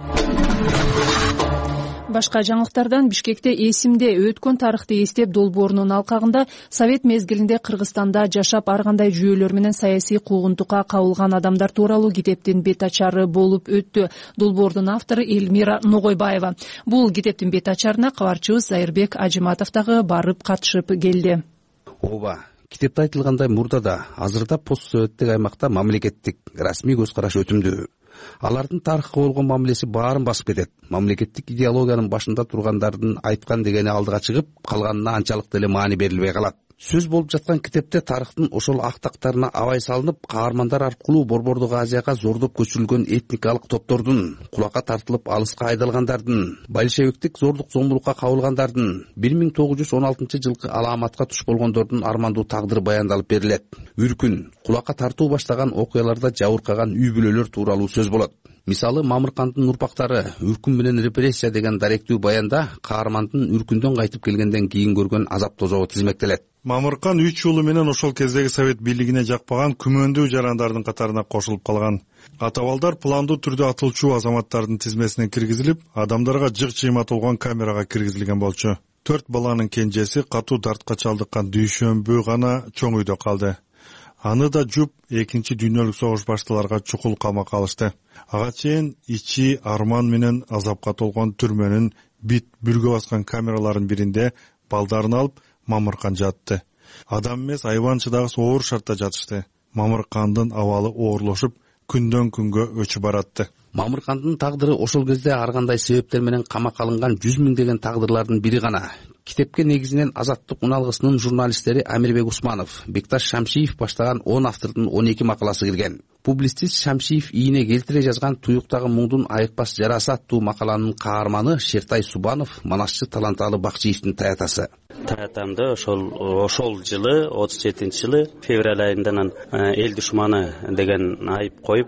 Башка жаңылыктардан Бишкекте эсимде өткөн тарыхты эстеп долбоорунун алкагында Совет мезгилинде Кыргызстанда жашап ар кандай жүйөлөр менен саясий куугунтукка кабылган адамдар тууралуу китептин бет ачары болуп өттү. Долбоордун автору Элмира Ногойбаева. Бул китептин бет ачарына кабарчыбыз Зайырбек Ажыматов дагы барып катышып келди. Ооба, китепте айтылгандай мурдада азырда постсоветтик аймакта мамлекеттик расмий көз караш өтүмдүү. Алардын тарыхка болгон мамилеси баарын басып кетет. Мамлекеттик идеологиянын башында тургандардын айткан дегени алдыга чыгып, калганына анчалык деле маани берилбей калат. Сөз болуп жаткан китепте тарыхтын ошол актактарына абай салынып, каармандар аркылуу Борбордук Азияга зордоп көчүрүлгөн этникалык топтордун, кулакка тартылып алыска айдалгандардын, большевиктик зордук зомбулукка кабылгандардын, 1916-жылкы аламатка туш болгондордун армандуу тагдыры баяндалып берилет. Үркүн, кулакка тартуу баштаган окуяларда жабыркаган үй бүлөлөр тууралуу сөз болот. Мисалы, Мамыркандын урпактары Үркүн менен репрессия деген даректүү баянда каармандын Үркүндөн кайтып келгенден кийин көргөн азап тозогу тизмектелет. Мамыркан 3 уулу менен ошол кездеги совет бийлигине жакпаган күмөндүү жарандардын катарына кошулуп калган. Атабалдар пландуу түрдө атылчу азаматтардын тизмесине киргизилип, адамдарга жык чыйма толгон камерага киргизилген болчу. 4 баланын кенжеси катуу дартка чалдыккан Дүйшөмбү гана чоң үйдө калды. аны да жуп экинчи дүйнөлүк согуш башталарга чукул камакка алышты. Ага чейин ичи арман менен азапка толгон түрмөнүн бит бүргө баскан камераларынын биринде балдарын алып Мамыркан жатты. Адам эмес, айбан чыдагыс оор шартта жатышты. Мамыркандын абалы оорлошуп, күндөн күнгө өчүп баратты. Мамыркандын тагдыры ошол кезде ар кандай себептер менен камакка алынган 100 миңдеген тагдырлардын бири гана. Китепке негизинен Азаттык уналгысынын журналисттери Амирбек Усманов, Бекташ Шамшиев баштаган 10 автордун 12 макаласы кирген. Публицист Шамшиев ийине келтире жазган Туюктагы муңдун айыкпас жарасы аттуу макаланын каарманы Шертай Субанов, манасчы Таланталы Бакчиевдин таятасы. Таятамды ошол жылы 37-жылы февраль айында эл душманы деген айып коюп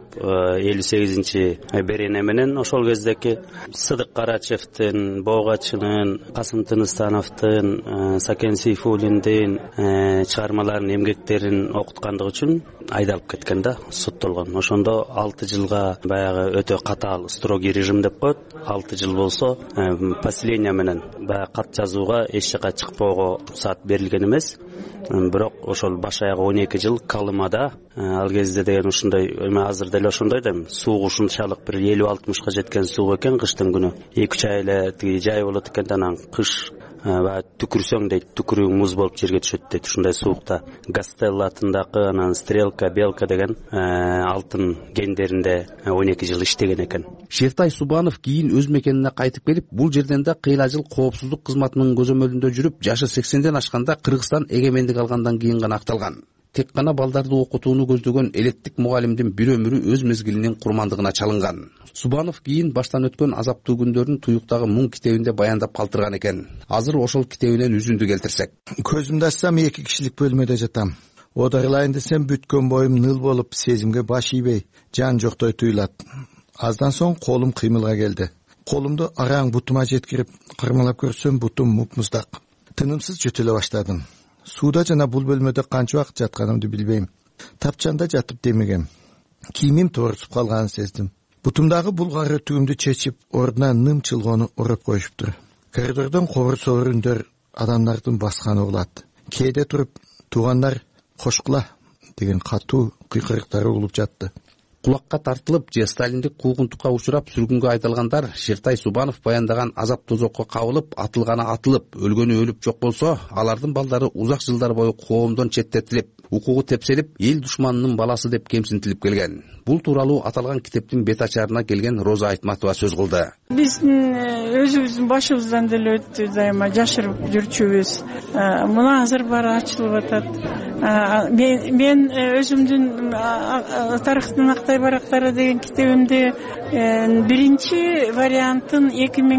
58-чи берене менен ошол кездеки Сыдык Карачевдин, Боогачынын, Касым Тыныстановдун, Сакен Сейфуллиндин чыгармаларын, эмгектерин окуткандыгы үчүн айдалып кеткен да, соттолгон. Ошондо 6 жылга баягы өтө катаал строгий режим деп коет. 6 жыл болсо поселение менен баягы кат жазууга эч жака чыкпоого уруксат берилген эмес. Бирок ошол баш аягы 12 жыл Калымада, ал кезде деген ушундай, азыр деле ошондой да, суу ушунчалык бир 50-60га жеткен суу экен кыштын күнү. 2-3 ай эле тиги жай болот экен, анан кыш түкүрсөң дейт, түкүрүң муз болуп жерге түшөт дейт. Ушундай суукта Гастелла атындагы, анан Стрелка, Белка деген алтын кендеринде 12 жыл иштеген экен. Шертай Субанов кийин өз мекенине кайтып келип, бул жерден да кыйла жыл коопсуздук кызматынын көзөмөлүндө жүрүп, жашы 80ден ашканда Кыргызстан эгемендик алгандан кийин гана акталган. Тек гана балдарды окутууну көздөгөн элеттик мугалимдин бир өмүрү өз мезгилинин курмандыгына чалынган. Субанов кийин баштан өткөн азаптуу күндөрүн Туюктагы муң китебинде баяндап калтырган экен. Азыр ошол китебинен үзүндү келтирсек. Көзүмдү ачсам 2 кишилик бөлмөдө жатам. Оодарылайын десем бүткөн боюм ныл болуп, сезимге баш ийбей, жан жоктой туюлат. Аздан соң колум кыймылга келди. Колумду араң бутума жеткирип, кырмалап көрсөм, бутум муп-муздак. Тынымсыз жөтөлө баштадым. Сууда жана бул бөлмөдө канча убакыт жатканымды билбейм. Тапчанда жатып демегем. Кийимим тоорусуп калганын сездим. Бутумдагы булгары түгүмдү чечип, ордуна ным чылгону уруп коюшуптур. Коридордон кобур-собур үндөр адамдардын басканы угулат. Кээде туруп, туугандар кошкула деген катуу кыйкырыктары угулуп жатты. Кулакка тартылып же сталиндик куугунтукка учурап сүргүнгө айдалгандар Шертай Субанов баяндаган азап тозокко кабылып, атылганы атылып, өлгөнү өлүп жок болсо, алардын балдары узак жылдар бою коомдон четтетилип, укугу тепселип, эл душманынын баласы деп кемсинтилип келген. Бул тууралуу аталган китептин бет ачарына келген Роза Айтматова сөз кылды. Биздин өзүбүздүн башыбыздан деле өттү, дайыма жашырып жүрчүбүз. Муна азыр баары ачылып атат. Мен өзүмдүн тарыхтын актай барактары деген китебимде биринчи вариантын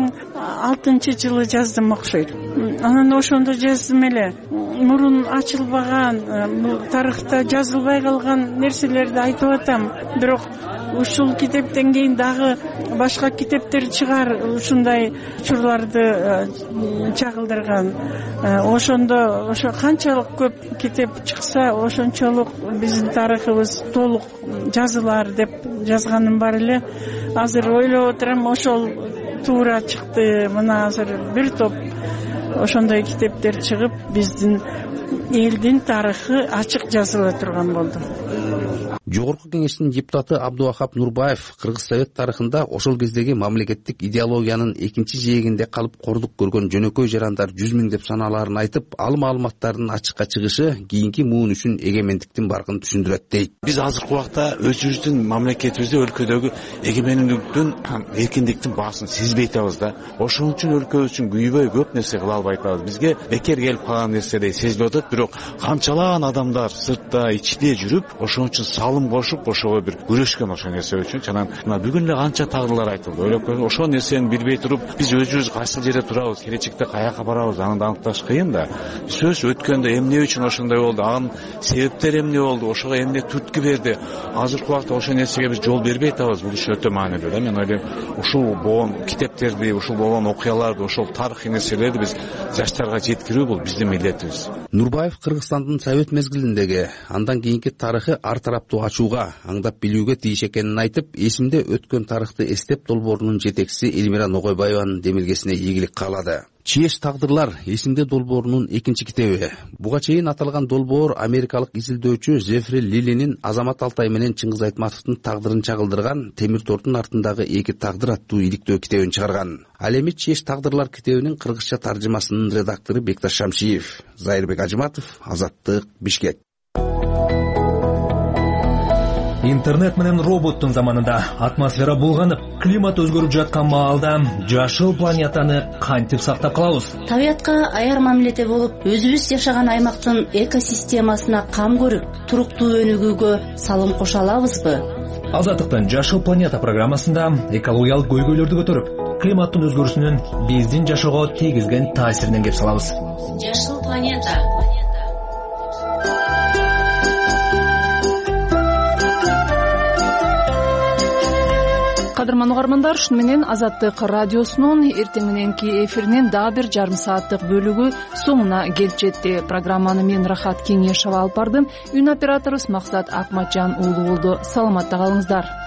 2006 жылы жаздым окшойт. Анан ошондо жаздым эле. Мурун ачылбаган, тарыхта жазылбай калган нерселерди айтып атам. Бирок ушул китептен кийин дагы башка китептер чыгар, ушундай учурларды чагылдырган. Ошондо ошо канчалык көп китеп чыкса, ошончолук биздин тарыхыбыз толук жазылар деп жазганым бар эле. Азыр ойлоп отурам, ошол туура чыкты. Мына азыр бир топ ошондой китептер чыгып, биздин элдин тарыхы ачык жазыла турган болду. Жогорку кеңештин депутаты Абдувахап Нурбаев Кыргыз Совет тарыхында ошол кездеги мамлекеттик идеологиянын экинчи жээгинде калып кордук көргөн жөнөкөй жарандар 100 миң деп саналаарын айтып, ал маалыматтардын ачыкка чыгышы кийинки муун үчүн эгемендиктин баркын түшүндүрөт дейт. Биз азыркы убакта өзүбүздүн мамлекетибизде, өлкөдөгү эгемендиктин, эркиндиктин баасын сезбей атабыз да. Ошон үчүн өлкөбүз үчүн күйбөй көп нерсе кыла албай атабыз. Бизге бекер келип калган нерседей сезилип атат, бирок канчалаган адамдар сыртта, ичте жүрүп, ошон үчүн салым кошуп, ошого бир күрөшкөн ошол нерсе үчүн. Анан бүгүн эле канча тагдырлар айтылды. Ойлоп көрүң, ошол нерсени билбей туруп, биз өзүбүз кайсы жерде турабыз, келечекте каяка барабыз, аны аныкташ кыйын да. Сөз өткөндө эмне үчүн ошондой болду, анын себептери эмне болду, ошого эмне түрткү берди. Азыркы убакта ошол нерсеге биз жол бербей атабыз. Бул иш өтө маанилүү да. Мен ойлойм, ушул болгон китептерди, ушул болгон окуяларды, ошол тарыхый нерселерди биз жаштарга жеткирүү бул биздин милдетибиз. Нурбаев Кыргызстандын Совет мезгилиндеги, андан кийинки тарыхы ар тараптуу ачууга, аңдап билүүгө тийиш экенин айтып, эсимде өткөн тарыхты эстеп долбоорунун жетекчиси Элмира Ногойбаеванын демилгесине ийгилик каалады. Чеш тагдырлар эсимде долбоорунун экинчи китеби. Буга чейин аталган долбоор америкалык изилдөөчү Жефри Лилинин Азамат Алтай менен Чыңгыз Айтматовдун тагдырын чагылдырган Темир тордун артындагы эки тагдыр аттуу иликтөө китебин чыгарган. Ал эми Чеш тагдырлар китебинин кыргызча таржымасынын редактору Бекташ Шамшиев. Зайырбек Ажыматов, Азаттык, Бишкек. Интернет менен роботтун заманында атмосфера булганып, климат өзгөрүп жаткан маалда жашыл планетаны кантип сактап калабыз? Табиятка аяр мамиледе болуп, өзүбүз жашаган аймактын экосистемасына кам көрүп, туруктуу өнүгүүгө салым кошо алабызбы? Азаттыктын Жашыл планета программасында экологиялык көйгөйлөрдү көтөрүп, климаттын өзгөрүүсүнүн биздин жашоого тийгизген таасиринен кеп салабыз. Жашыл планета. Кадырман угармандар, ушуну менен Азаттык радиосунун эртең мененки эфиринин дагы бир жарым сааттык бөлүгү соңуна келип жетти. Программаны мен Рахат Кеңешова алып бардым. Үн операторубуз Максат Акматжан уулу болду. Саламатта калыңыздар.